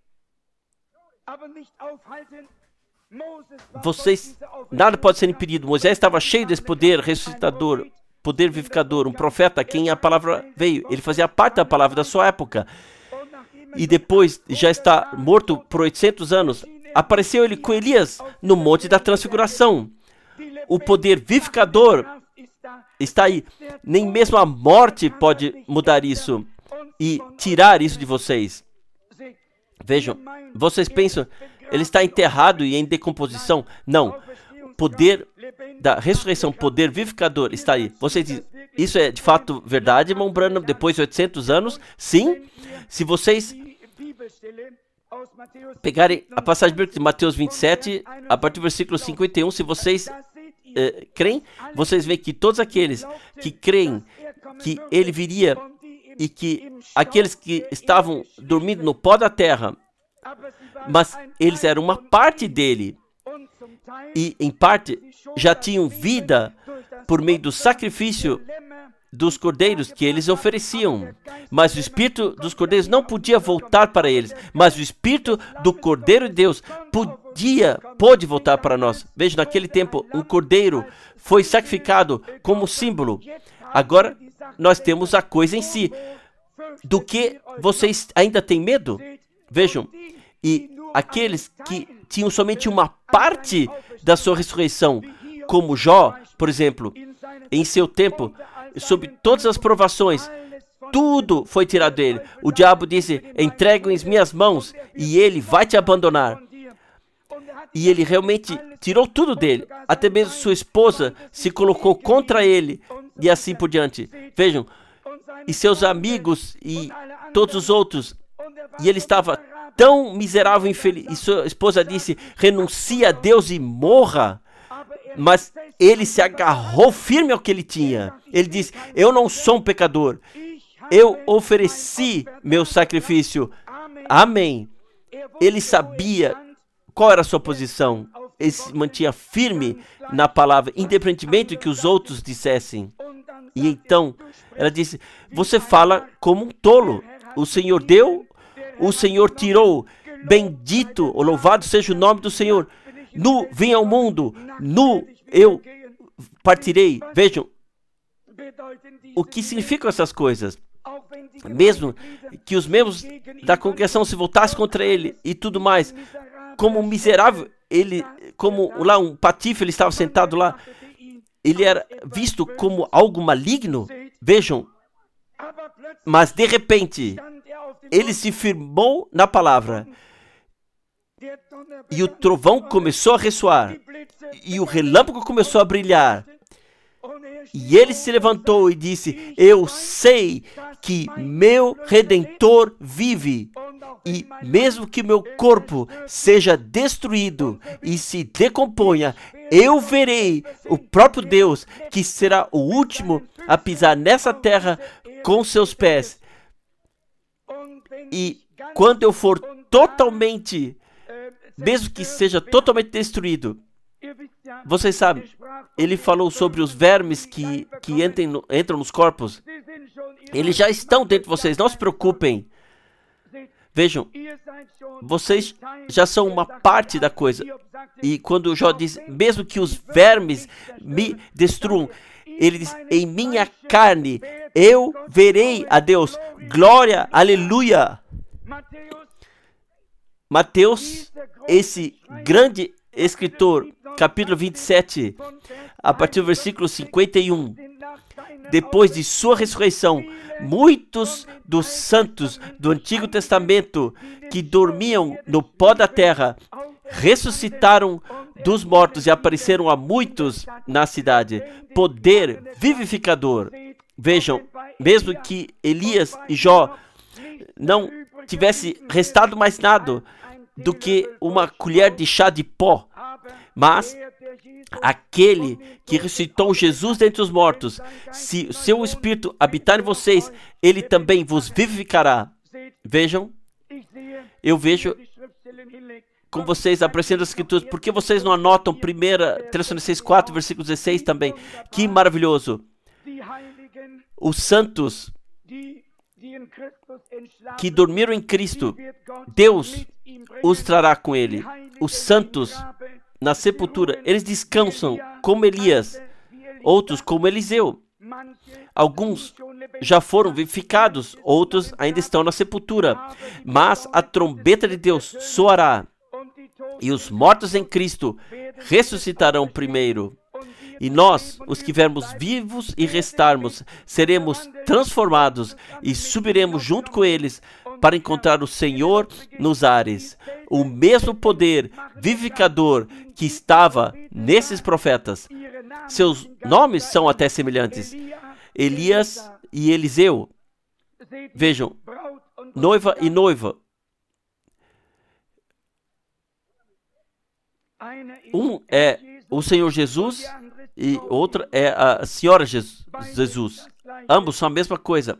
Nada pode ser impedido. Moisés estava cheio desse poder ressuscitador, poder vivificador, um profeta a quem a palavra veio. Ele fazia parte da palavra da sua época. E depois já está morto por 800 anos. Apareceu ele com Elias no Monte da Transfiguração. O poder vivificador está aí. Nem mesmo a morte pode mudar isso e tirar isso de vocês. Vejam, vocês pensam, ele está enterrado e em decomposição? Não. O poder da ressurreição, poder vivificador está aí. Vocês dizem, isso é de fato verdade, irmão Branham, depois de 800 anos? Sim. Se vocês pegarem a passagem bíblica de Mateus 27, a partir do versículo 51, se vocês creem, vocês veem que todos aqueles que creem que ele viria e que aqueles que estavam dormindo no pó da terra, mas eles eram uma parte dele e em parte já tinham vida por meio do sacrifício dos cordeiros que eles ofereciam. Mas o espírito dos cordeiros não podia voltar para eles, mas o espírito do Cordeiro de Deus dia pode voltar para nós. Veja, naquele tempo, um cordeiro foi sacrificado como símbolo. Agora, nós temos a coisa em si. Do que vocês ainda têm medo? Vejam, e aqueles que tinham somente uma parte da sua ressurreição, como Jó, por exemplo, em seu tempo, sob todas as provações, tudo foi tirado dele. O diabo disse, entregue em minhas mãos e ele vai te abandonar. E ele realmente tirou tudo dele. Até mesmo sua esposa se colocou contra ele e assim por diante. Vejam, e seus amigos e todos os outros. E ele estava tão miserável e infeliz. E sua esposa disse, renuncia a Deus e morra. Mas ele se agarrou firme ao que ele tinha. Ele disse, eu não sou um pecador. Eu ofereci meu sacrifício. Amém. Ele sabia qual era a sua posição. Ele se mantinha firme na palavra, independentemente do que os outros dissessem. E então, ela disse, você fala como um tolo. O Senhor deu, o Senhor tirou. Bendito ou louvado seja o nome do Senhor. Nu vim ao mundo, nu eu partirei. Vejam, o que significam essas coisas? Mesmo que os membros da congregação se voltassem contra ele e tudo mais, como um miserável, ele, como lá um patife, ele estava sentado lá, ele era visto como algo maligno. Vejam, mas de repente, ele se firmou na palavra. E o trovão começou a ressoar. E o relâmpago começou a brilhar. E ele se levantou e disse, eu sei que meu Redentor vive. E mesmo que meu corpo seja destruído e se decomponha, eu verei o próprio Deus, que será o último a pisar nessa terra com seus pés. E quando eu for totalmente, mesmo que seja totalmente destruído, vocês sabem, ele falou sobre os vermes que entram nos corpos. Eles já estão dentro de vocês, não se preocupem. Vejam, vocês já são uma parte da coisa. E quando Jó diz, mesmo que os vermes me destruam, ele diz, em minha carne eu verei a Deus. Glória, aleluia. Mateus, esse grande escritor, capítulo 27, a partir do versículo 51. Depois de sua ressurreição, muitos dos santos do Antigo Testamento que dormiam no pó da terra ressuscitaram dos mortos e apareceram a muitos na cidade. Poder vivificador. Vejam, mesmo que Elias e Jó não tivesse restado mais nada do que uma colher de chá de pó, mas aquele que ressuscitou Jesus dentre os mortos, se o seu Espírito habitar em vocês, ele também vos vivificará. Vejam, eu vejo com vocês apreciando as Escrituras. Por que vocês não anotam 1 Tessalonicenses 4, versículo 16 também? Que maravilhoso! Os santos que dormiram em Cristo, Deus os trará com ele. Os santos na sepultura, eles descansam como Elias, outros como Eliseu. Alguns já foram vivificados, outros ainda estão na sepultura. Mas a trombeta de Deus soará, e os mortos em Cristo ressuscitarão primeiro. E nós, os que estivermos vivos e restarmos, seremos transformados e subiremos junto com eles para encontrar o Senhor nos ares. O mesmo poder vivificador que estava nesses profetas. Seus nomes são até semelhantes. Elias e Eliseu. Vejam, noiva e noiva. Um é o Senhor Jesus e outra é a Senhora Jesus. Ambos são a mesma coisa.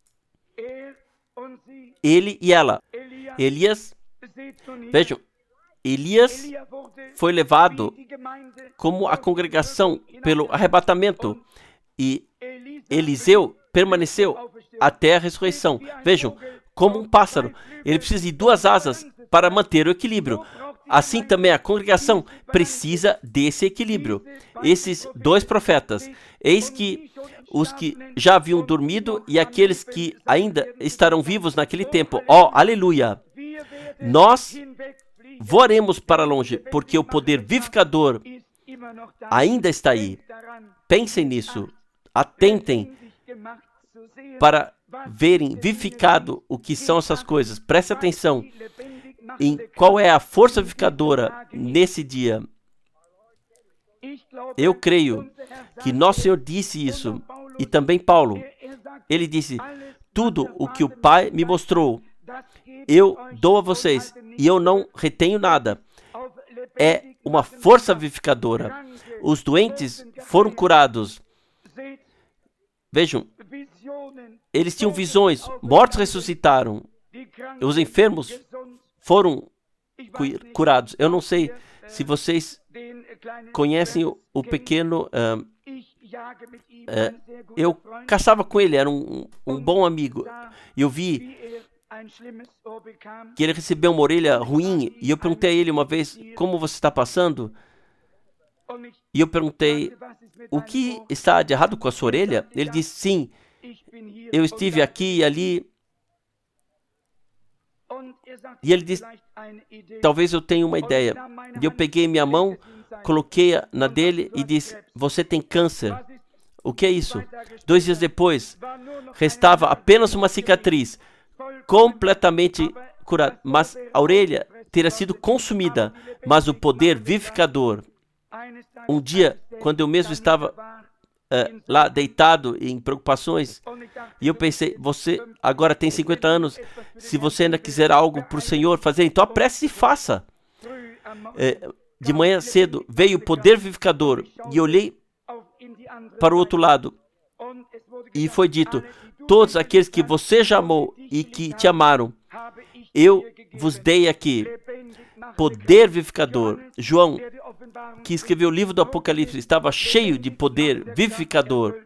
Ele e ela. Elias, vejam, Elias foi levado como a congregação pelo arrebatamento e Eliseu permaneceu até a ressurreição. Vejam, como um pássaro, ele precisa de duas asas para manter o equilíbrio. assim também a congregação precisa desse equilíbrio. Esses dois profetas, eis que os que já haviam dormido e aqueles que ainda estarão vivos naquele tempo. Aleluia! Nós voaremos para longe, porque o poder vivificador ainda está aí. Pensem nisso. Atentem para verem vivificado o que são essas coisas. Preste atenção em qual é a força vivificadora nesse dia. Eu creio que nosso Senhor disse isso, e também Paulo. Ele disse, tudo o que o Pai me mostrou, eu dou a vocês, e eu não retenho nada. É uma força vivificadora. Os doentes foram curados. Vejam, eles tinham visões, mortos ressuscitaram, os enfermos foram curados. Eu não sei se vocês conhecem o pequeno... eu caçava com ele, era um bom amigo. E eu vi que ele recebeu uma orelha ruim, e eu perguntei a ele uma vez, como você está passando? E eu perguntei, o que está de errado com a sua orelha? Ele disse, sim, eu estive aqui e ali. E ele disse, talvez eu tenha uma ideia. E eu peguei minha mão, coloquei na dele e disse, você tem câncer. O que é isso? 2 dias depois, restava apenas uma cicatriz, completamente curada. Mas a orelha teria sido consumida, mas o poder vivificador. Um dia, quando eu mesmo estava lá deitado em preocupações, e eu pensei, você agora tem 50 anos, se você ainda quiser algo para o Senhor fazer, então apresse e faça. De manhã cedo veio o poder vivificador, e eu olhei para o outro lado, e foi dito, todos aqueles que você já amou e que te amaram, eu vos dei aqui poder vivificador. João, que escreveu o livro do Apocalipse, estava cheio de poder vivificador.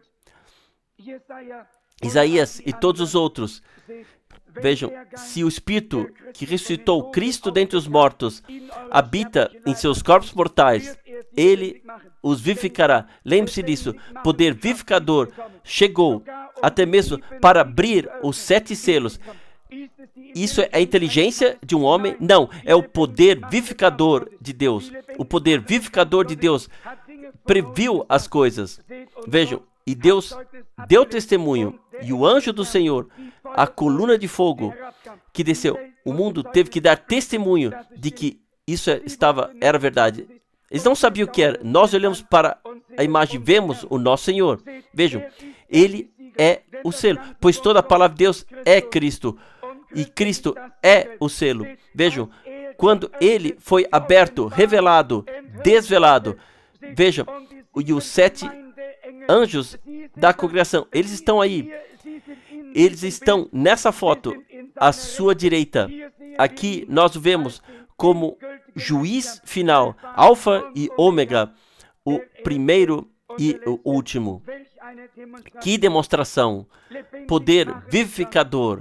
Isaías e todos os outros. Vejam, se o Espírito que ressuscitou Cristo dentre os mortos habita em seus corpos mortais, ele os vivificará. Lembre-se disso. Poder vivificador chegou até mesmo para abrir os 7 selos. Isso é a inteligência de um homem? Não, é o poder vivificador de Deus. O poder vivificador de Deus previu as coisas. Vejam, e Deus deu testemunho, e o anjo do Senhor, a coluna de fogo que desceu, o mundo teve que dar testemunho de que isso era verdade. Eles não sabiam o que era. Nós olhamos para a imagem e vemos o nosso Senhor. Vejam, ele é o selo, pois toda a palavra de Deus é Cristo. E Cristo é o selo. Vejam, quando ele foi aberto, revelado, desvelado, vejam, e os 7 anjos da congregação, eles estão aí. Eles estão nessa foto, à sua direita. Aqui nós o vemos como juiz final, alfa e ômega, o primeiro e o último. Que demonstração! Poder vivificador.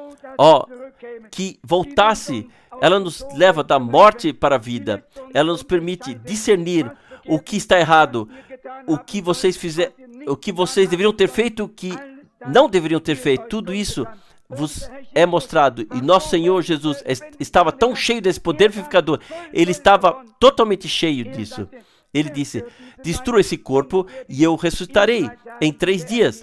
Que voltasse, ela nos leva da morte para a vida. Ela nos permite discernir o que está errado, o que vocês fizeram, o que vocês deveriam ter feito, o que não deveriam ter feito. Tudo isso vos é mostrado. E nosso Senhor Jesus estava tão cheio desse poder vivificador. Ele estava totalmente cheio disso. Ele disse, destrua esse corpo e eu ressuscitarei em 3 dias.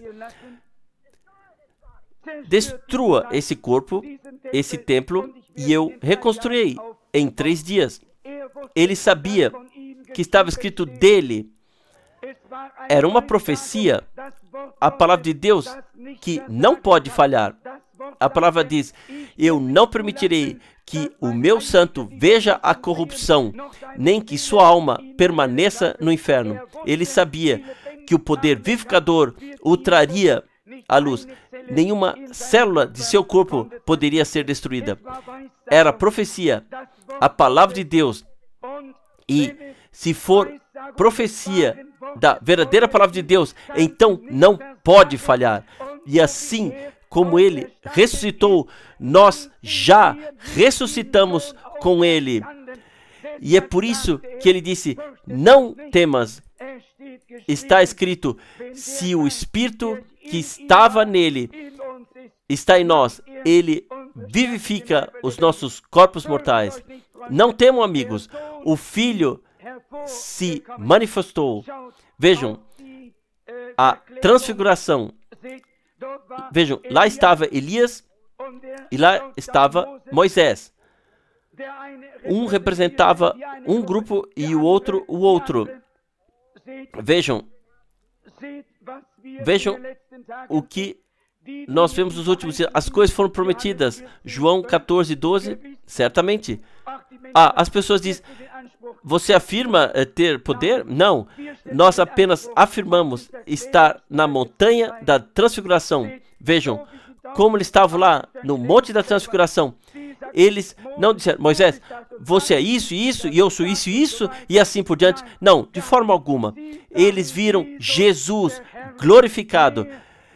Destrua esse corpo, esse templo, e eu reconstruirei em 3 dias. Ele sabia que estava escrito dele. Era uma profecia, a palavra de Deus, que não pode falhar. A palavra diz, eu não permitirei que o meu santo veja a corrupção, nem que sua alma permaneça no inferno. Ele sabia que o poder vivificador o traria à luz. Nenhuma célula de seu corpo poderia ser destruída. Era profecia, a palavra de Deus. E se for profecia da verdadeira palavra de Deus, então não pode falhar. E assim como ele ressuscitou, nós já ressuscitamos com ele. E é por isso que ele disse, não temas. Está escrito, se o Espírito que estava nele está em nós, ele vivifica os nossos corpos mortais. Não temam, amigos, o Filho se manifestou. Vejam, a transfiguração. Vejam, lá estava Elias e lá estava Moisés. Um representava um grupo e o outro. Vejam o que nós vemos nos últimos dias. As coisas foram prometidas. João 14:12, certamente. As pessoas dizem, você afirma ter poder? Não. Nós apenas afirmamos estar na montanha da transfiguração. Vejam, como eles estavam lá no monte da transfiguração. Eles não disseram, Moisés, você é isso e isso, e eu sou isso e isso, e assim por diante. Não, de forma alguma. Eles viram Jesus glorificado,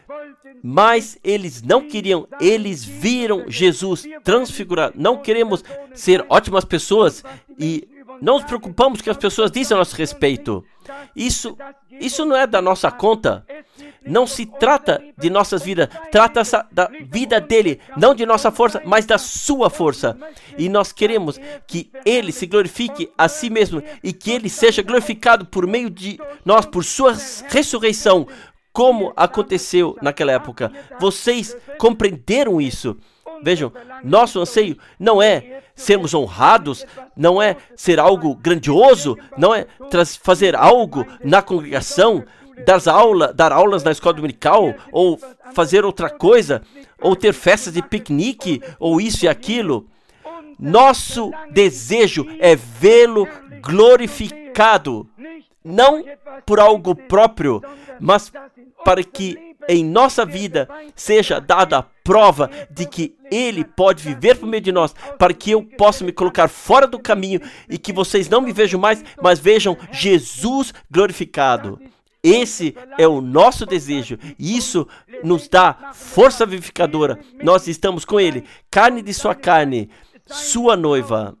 mas eles não queriam, eles viram Jesus transfigurado. Não queremos ser ótimas pessoas e não nos preocupamos com o que as pessoas dizem a nosso respeito. Isso não é da nossa conta. Não se trata de nossas vidas, trata-se da vida dele, não de nossa força, mas da sua força. E nós queremos que ele se glorifique a si mesmo e que ele seja glorificado por meio de nós, por sua ressurreição, como aconteceu naquela época. Vocês compreenderam isso? Vejam, nosso anseio não é sermos honrados, não é ser algo grandioso, não é fazer algo na congregação, dar aulas na escola dominical, ou fazer outra coisa, ou ter festas de piquenique, ou isso e aquilo. Nosso desejo é vê-lo glorificado, não por algo próprio, mas para que em nossa vida seja dada a prova de que ele pode viver por meio de nós, para que eu possa me colocar fora do caminho e que vocês não me vejam mais, mas vejam Jesus glorificado. Esse é o nosso desejo, e isso nos dá força vivificadora. Nós estamos com ele, carne de sua carne, sua noiva.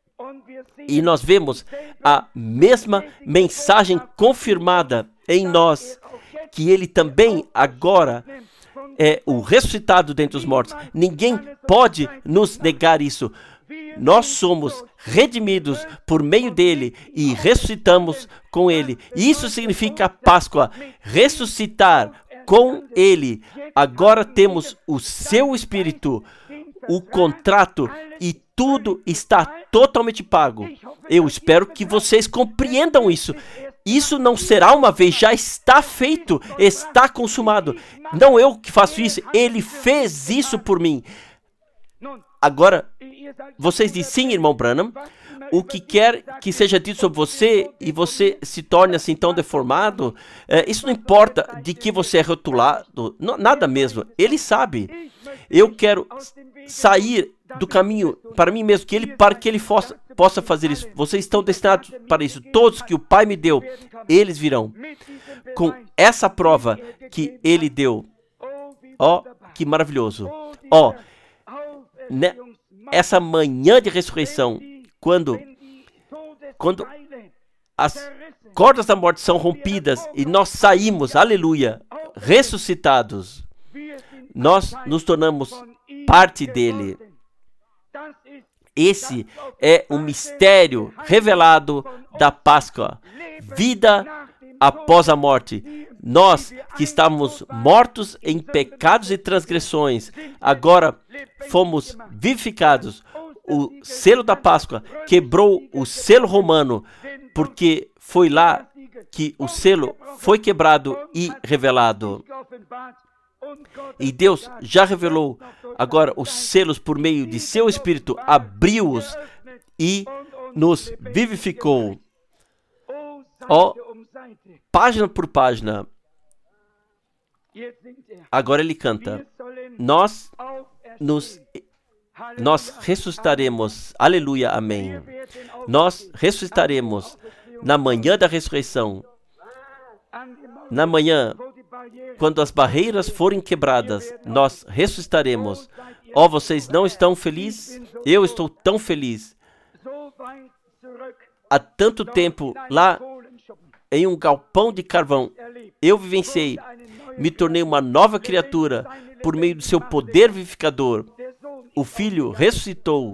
E nós vemos a mesma mensagem confirmada em nós, que ele também agora é o ressuscitado dentre os mortos. Ninguém pode nos negar isso. Nós somos redimidos por meio dele e ressuscitamos com ele. E isso significa Páscoa, ressuscitar com ele. Agora temos o seu Espírito, o contrato, e tudo está totalmente pago. Eu espero que vocês compreendam isso. Isso não será uma vez, já está feito, está consumado. Não eu que faço isso, ele fez isso por mim. Agora, vocês dizem, sim, irmão Branham, o que quer que seja dito sobre você e você se torne assim tão deformado, isso não importa de que você é rotulado, nada mesmo, ele sabe. Eu quero sair do caminho para mim mesmo, para que ele possa fazer isso. Vocês estão destinados para isso. Todos que o Pai me deu, eles virão. Com essa prova que ele deu. Ó, que maravilhoso. Ó, essa manhã de ressurreição, quando as cordas da morte são rompidas e nós saímos, aleluia, ressuscitados, nós nos tornamos parte dele. Esse é o mistério revelado da Páscoa. Vida após a morte. Nós que estávamos mortos em pecados e transgressões, agora fomos vivificados. O selo da Páscoa quebrou o selo romano, porque foi lá que o selo foi quebrado e revelado. E Deus já revelou agora os selos por meio de seu Espírito, abriu-os e nos vivificou. Ó, página por página. Agora ele canta. Nós ressuscitaremos. Aleluia, amém. Nós ressuscitaremos na manhã da ressurreição. Na manhã, quando as barreiras forem quebradas, nós ressuscitaremos. Ó, vocês não estão felizes? Eu estou tão feliz. há tanto tempo lá em um galpão de carvão. Eu vivenciei, me tornei uma nova criatura por meio do seu poder vivificador. O Filho ressuscitou.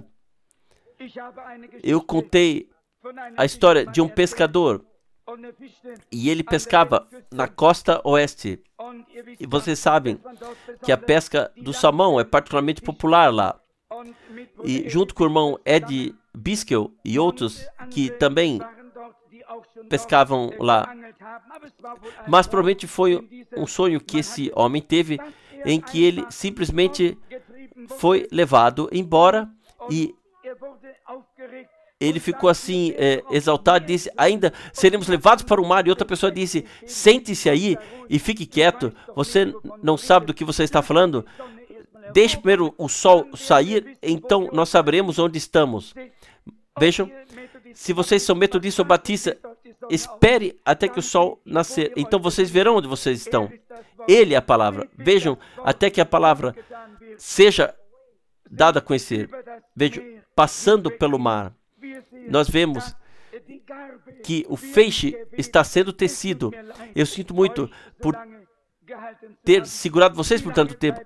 Eu contei a história de um pescador e ele pescava na costa oeste. E vocês sabem que a pesca do salmão é particularmente popular lá. E junto com o irmão Ed Biskel e outros que também pescavam lá. Mas provavelmente foi um sonho que esse homem teve, em que ele simplesmente foi levado embora e ele ficou assim exaltado, disse: ainda seremos levados para o mar. E outra pessoa disse: sente-se aí e fique quieto, você não sabe do que você está falando. Deixe primeiro o sol sair, então nós saberemos onde estamos. Vejam, se vocês são metodistas ou batistas, espere até que o sol nascer, então vocês verão onde vocês estão. Ele é a palavra. Vejam, até que a palavra seja dada a conhecer. Vejam, passando pelo mar, nós vemos que o feixe está sendo tecido. Eu sinto muito por ter segurado vocês por tanto tempo.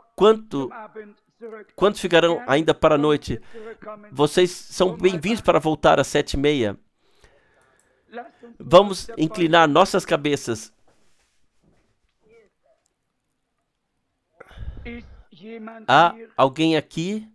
Quantos ficarão ainda para a noite? Vocês são bem-vindos para voltar às 7h30. Vamos inclinar nossas cabeças. Há alguém aqui,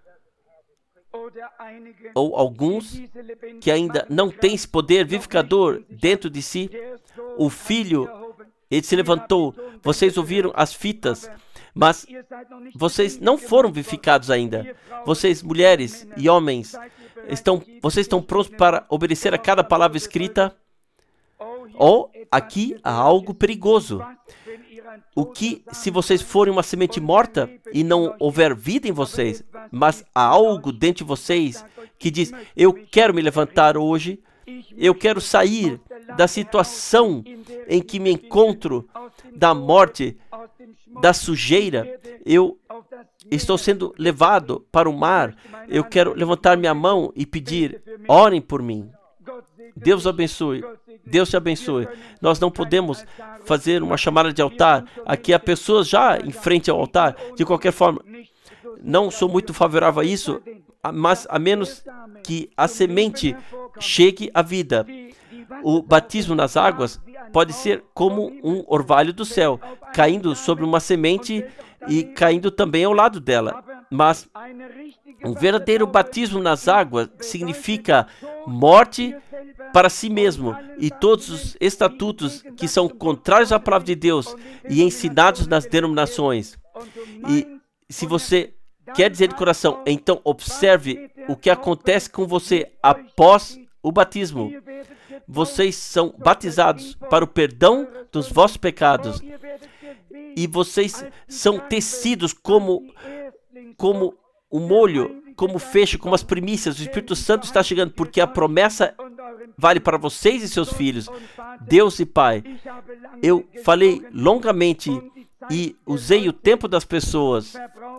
ou alguns, que ainda não tem esse poder vivificador dentro de si? O Filho, ele se levantou. Vocês ouviram as fitas, mas vocês não foram vivificados ainda. Vocês, mulheres e homens, vocês estão prontos para obedecer a cada palavra escrita? Ou aqui há algo perigoso. O que se vocês forem uma semente morta e não houver vida em vocês, mas há algo dentro de vocês que diz: eu quero me levantar hoje, eu quero sair da situação em que me encontro, da morte, da sujeira, eu estou sendo levado para o mar, eu quero levantar minha mão e pedir: orem por mim. Deus abençoe. Deus te abençoe. Nós não podemos fazer uma chamada de altar. Aqui há pessoas já em frente ao altar. De qualquer forma, não sou muito favorável a isso, mas a menos que a semente chegue à vida. O batismo nas águas pode ser como um orvalho do céu, caindo sobre uma semente e caindo também ao lado dela. Mas um verdadeiro batismo nas águas significa morte para si mesmo e todos os estatutos que são contrários à palavra de Deus e ensinados nas denominações. E se você quer dizer de coração, então observe o que acontece com você após o batismo. Vocês são batizados para o perdão dos vossos pecados e vocês são tecidos como o molho, como o feixe, como as primícias. O Espírito Santo está chegando, porque a promessa vale para vocês e seus filhos. Deus e Pai, eu falei longamente e usei o tempo das pessoas.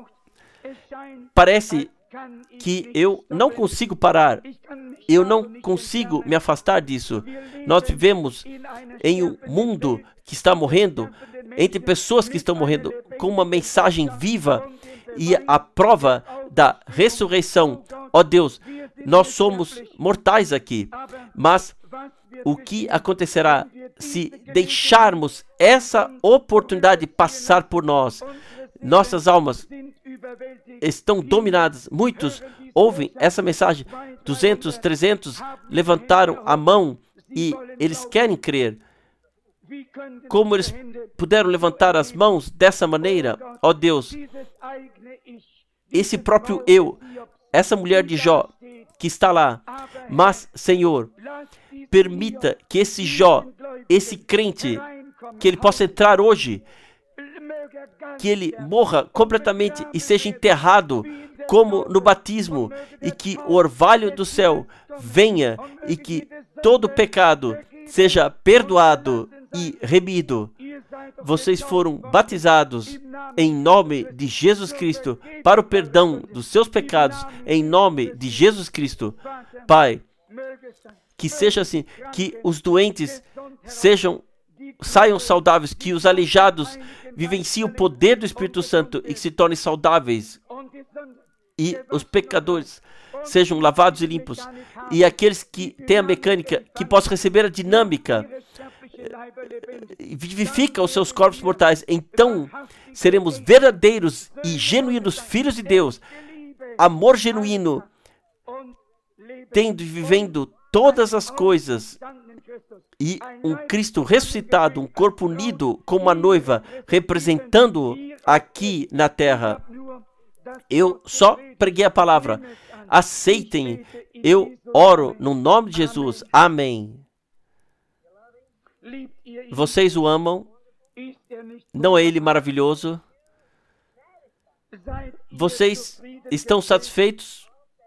Parece que eu não consigo parar. Eu não consigo me afastar disso. Nós vivemos em um mundo que está morrendo, entre pessoas que estão morrendo, com uma mensagem viva e a prova da ressurreição. Ó Deus, nós somos mortais aqui, mas o que acontecerá se deixarmos essa oportunidade passar por nós? Nossas almas estão dominadas. Muitos ouvem essa mensagem. 200, 300 levantaram a mão e eles querem crer. Como eles puderam levantar as mãos dessa maneira? Ó Deus, esse próprio eu, essa mulher de Jó que está lá. Mas, Senhor, permita que esse Jó, esse crente, que ele possa entrar hoje, que ele morra completamente e seja enterrado como no batismo, e que o orvalho do céu venha e que todo pecado seja perdoado e remido. Vocês foram batizados em nome de Jesus Cristo para o perdão dos seus pecados, em nome de Jesus Cristo. Pai, que seja assim, que os doentes saiam saudáveis, que os aleijados vivenciem o poder do Espírito Santo e que se tornem saudáveis, e os pecadores sejam lavados e limpos, e aqueles que têm a mecânica, que possam receber a dinâmica, vivifica os seus corpos mortais. Então seremos verdadeiros e genuínos filhos de Deus, amor genuíno, vivendo todas as coisas, e um Cristo ressuscitado, um corpo unido como uma noiva, representando aqui na terra. Eu só preguei a palavra. Aceitem. Eu oro no nome de Jesus. Amém. Vocês o amam? Não é Ele maravilhoso? Vocês estão satisfeitos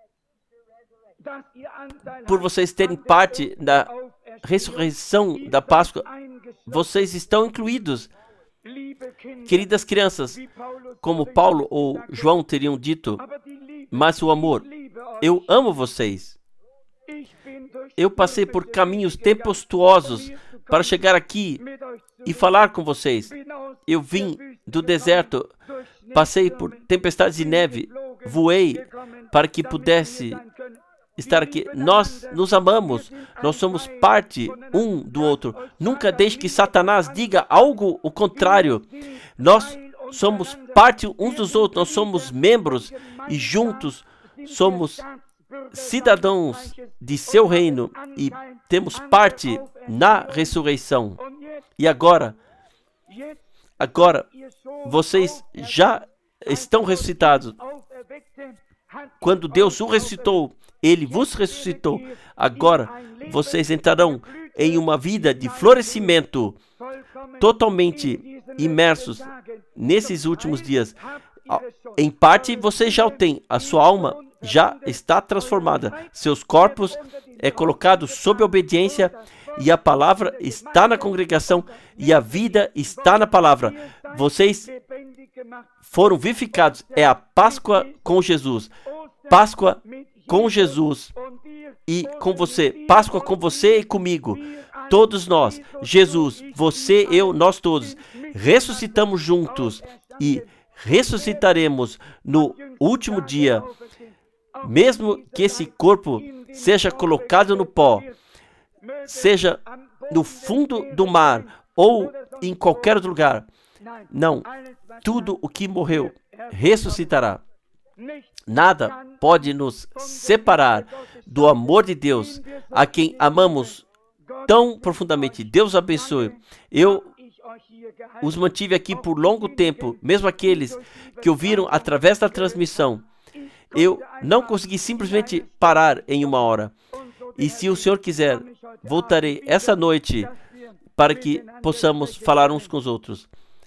por vocês terem parte da ressurreição da Páscoa? Vocês estão incluídos. Queridas crianças, como Paulo ou João teriam dito, mas o amor, eu amo vocês. Eu passei por caminhos tempestuosos para chegar aqui e falar com vocês. Eu vim do deserto, passei por tempestades de neve, voei para que pudesse estar aqui. Nós nos amamos, nós somos parte um do outro. Nunca deixe que Satanás diga algo o contrário. Nós somos parte uns dos outros, nós somos membros e juntos somos cidadãos de seu reino e temos parte na ressurreição. E agora vocês já estão ressuscitados. Quando Deus o ressuscitou, Ele vos ressuscitou. Agora vocês entrarão em uma vida de florescimento, totalmente imersos nesses últimos dias. Em parte vocês já o têm. A sua alma já está transformada. Seus corpos é colocado sob obediência, e a palavra está na congregação, e a vida está na palavra. Vocês foram vivificados. É a Páscoa com Jesus. Páscoa com Jesus e com você. Páscoa com você e comigo. Todos nós. Jesus, você, eu, nós todos. Ressuscitamos juntos e ressuscitaremos no último dia. Mesmo que esse corpo seja colocado no pó, seja no fundo do mar ou em qualquer outro lugar. Não, tudo o que morreu ressuscitará. Nada pode nos separar do amor de Deus, a quem amamos tão profundamente. Deus abençoe. Eu os mantive aqui por longo tempo, mesmo aqueles que ouviram através da transmissão. Eu não consegui simplesmente parar em uma hora. E se o Senhor quiser, voltarei essa noite para que possamos falar uns com os outros.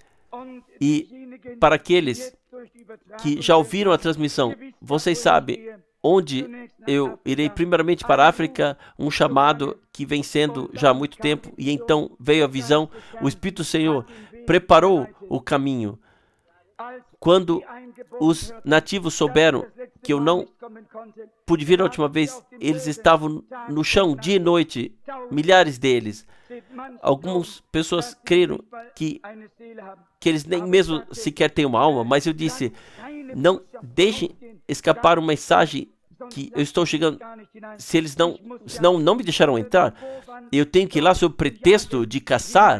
E para aqueles que já ouviram a transmissão, vocês sabem onde eu irei primeiramente para a África, um chamado que vem sendo já há muito tempo, e então veio a visão, o Espírito do Senhor preparou o caminho. Quando os nativos souberam que eu não pude vir a última vez, eles estavam no chão dia e noite, milhares deles. Algumas pessoas creram que eles nem mesmo sequer têm uma alma, mas eu disse, não deixem escapar uma mensagem que eu estou chegando. Se eles não me deixaram entrar, eu tenho que ir lá sob pretexto de caçar.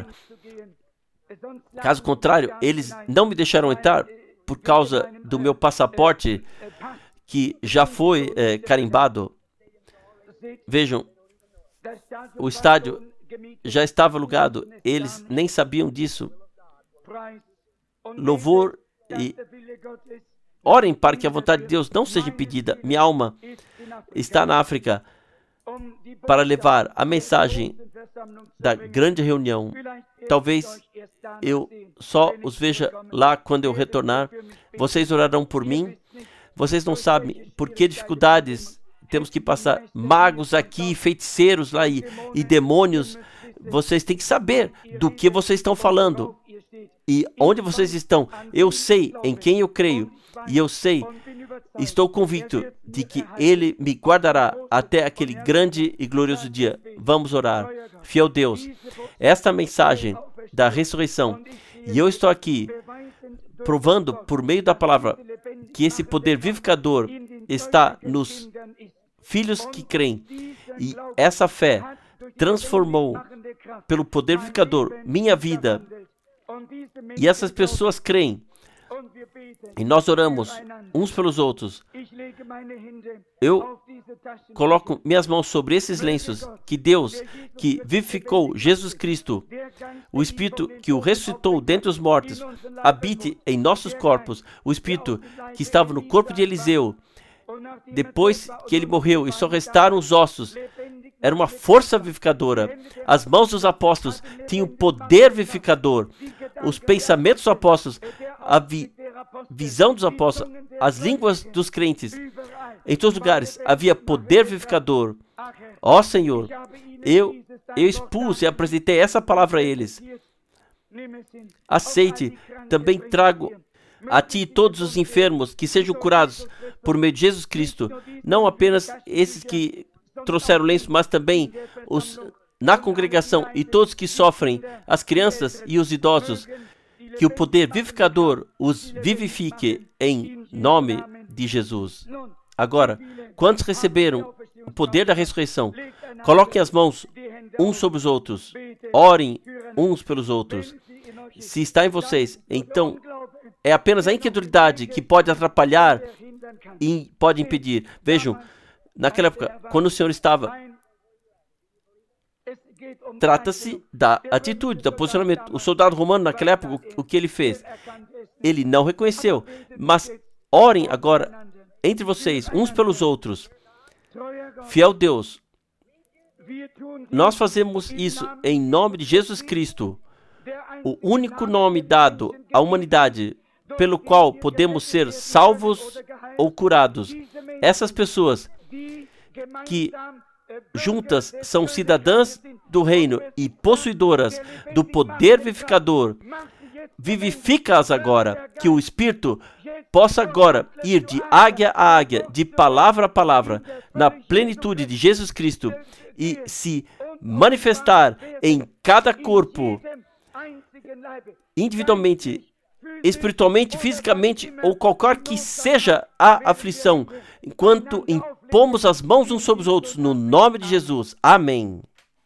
Caso contrário, eles não me deixaram entrar por causa do meu passaporte que já foi carimbado. Vejam, o estádio já estava alugado, eles nem sabiam disso. Louvor e orem para que a vontade de Deus não seja impedida. Minha alma está na África para levar a mensagem da grande reunião. Talvez eu só os veja lá quando eu retornar. Vocês orarão por mim. Vocês não sabem por que dificuldades temos que passar. Magos aqui, feiticeiros lá e demônios. Vocês têm que saber do que vocês estão falando e onde vocês estão. Eu sei em quem eu creio e eu sei estou convicto de que Ele me guardará até aquele grande e glorioso dia. Vamos orar. Fiel Deus, esta mensagem da ressurreição, e eu estou aqui provando por meio da palavra que esse poder vivificador está nos filhos que creem, e essa fé transformou pelo poder vivificador minha vida, e essas pessoas creem, e nós oramos uns pelos outros. Eu coloco minhas mãos sobre esses lenços, que Deus, que vivificou Jesus Cristo, o Espírito que o ressuscitou dentre os mortos, habite em nossos corpos, o Espírito que estava no corpo de Eliseu, depois que ele morreu e só restaram os ossos, era uma força vivificadora. As mãos dos apóstolos tinham poder vivificador. Os pensamentos dos apóstolos, a visão dos apóstolos, as línguas dos crentes, em todos os lugares havia poder vivificador. Ó Senhor, eu expus e apresentei essa palavra a eles. Aceite, também trago a Ti todos os enfermos que sejam curados por meio de Jesus Cristo. Não apenas esses que trouxeram lenço, mas também os na congregação e todos que sofrem, as crianças e os idosos. Que o poder vivificador os vivifique em nome de Jesus. Agora, quantos receberam o poder da ressurreição? Coloquem as mãos uns sobre os outros. Orem uns pelos outros. Se está em vocês, então é apenas a incredulidade que pode atrapalhar e pode impedir. Vejam, naquela época, quando o Senhor estava, trata-se da atitude, do posicionamento. O soldado romano, naquela época, o que ele fez? Ele não reconheceu. Mas orem agora entre vocês, uns pelos outros. Fiel Deus, nós fazemos isso em nome de Jesus Cristo, o único nome dado à humanidade pelo qual podemos ser salvos ou curados. Essas pessoas que juntas são cidadãs do reino e possuidoras do poder vivificador, vivifica-as agora, que o Espírito possa agora ir de águia a águia, de palavra a palavra, na plenitude de Jesus Cristo e se manifestar em cada corpo, individualmente, espiritualmente, fisicamente ou qualquer que seja a aflição, enquanto impomos as mãos uns sobre os outros, no nome de Jesus. Amém.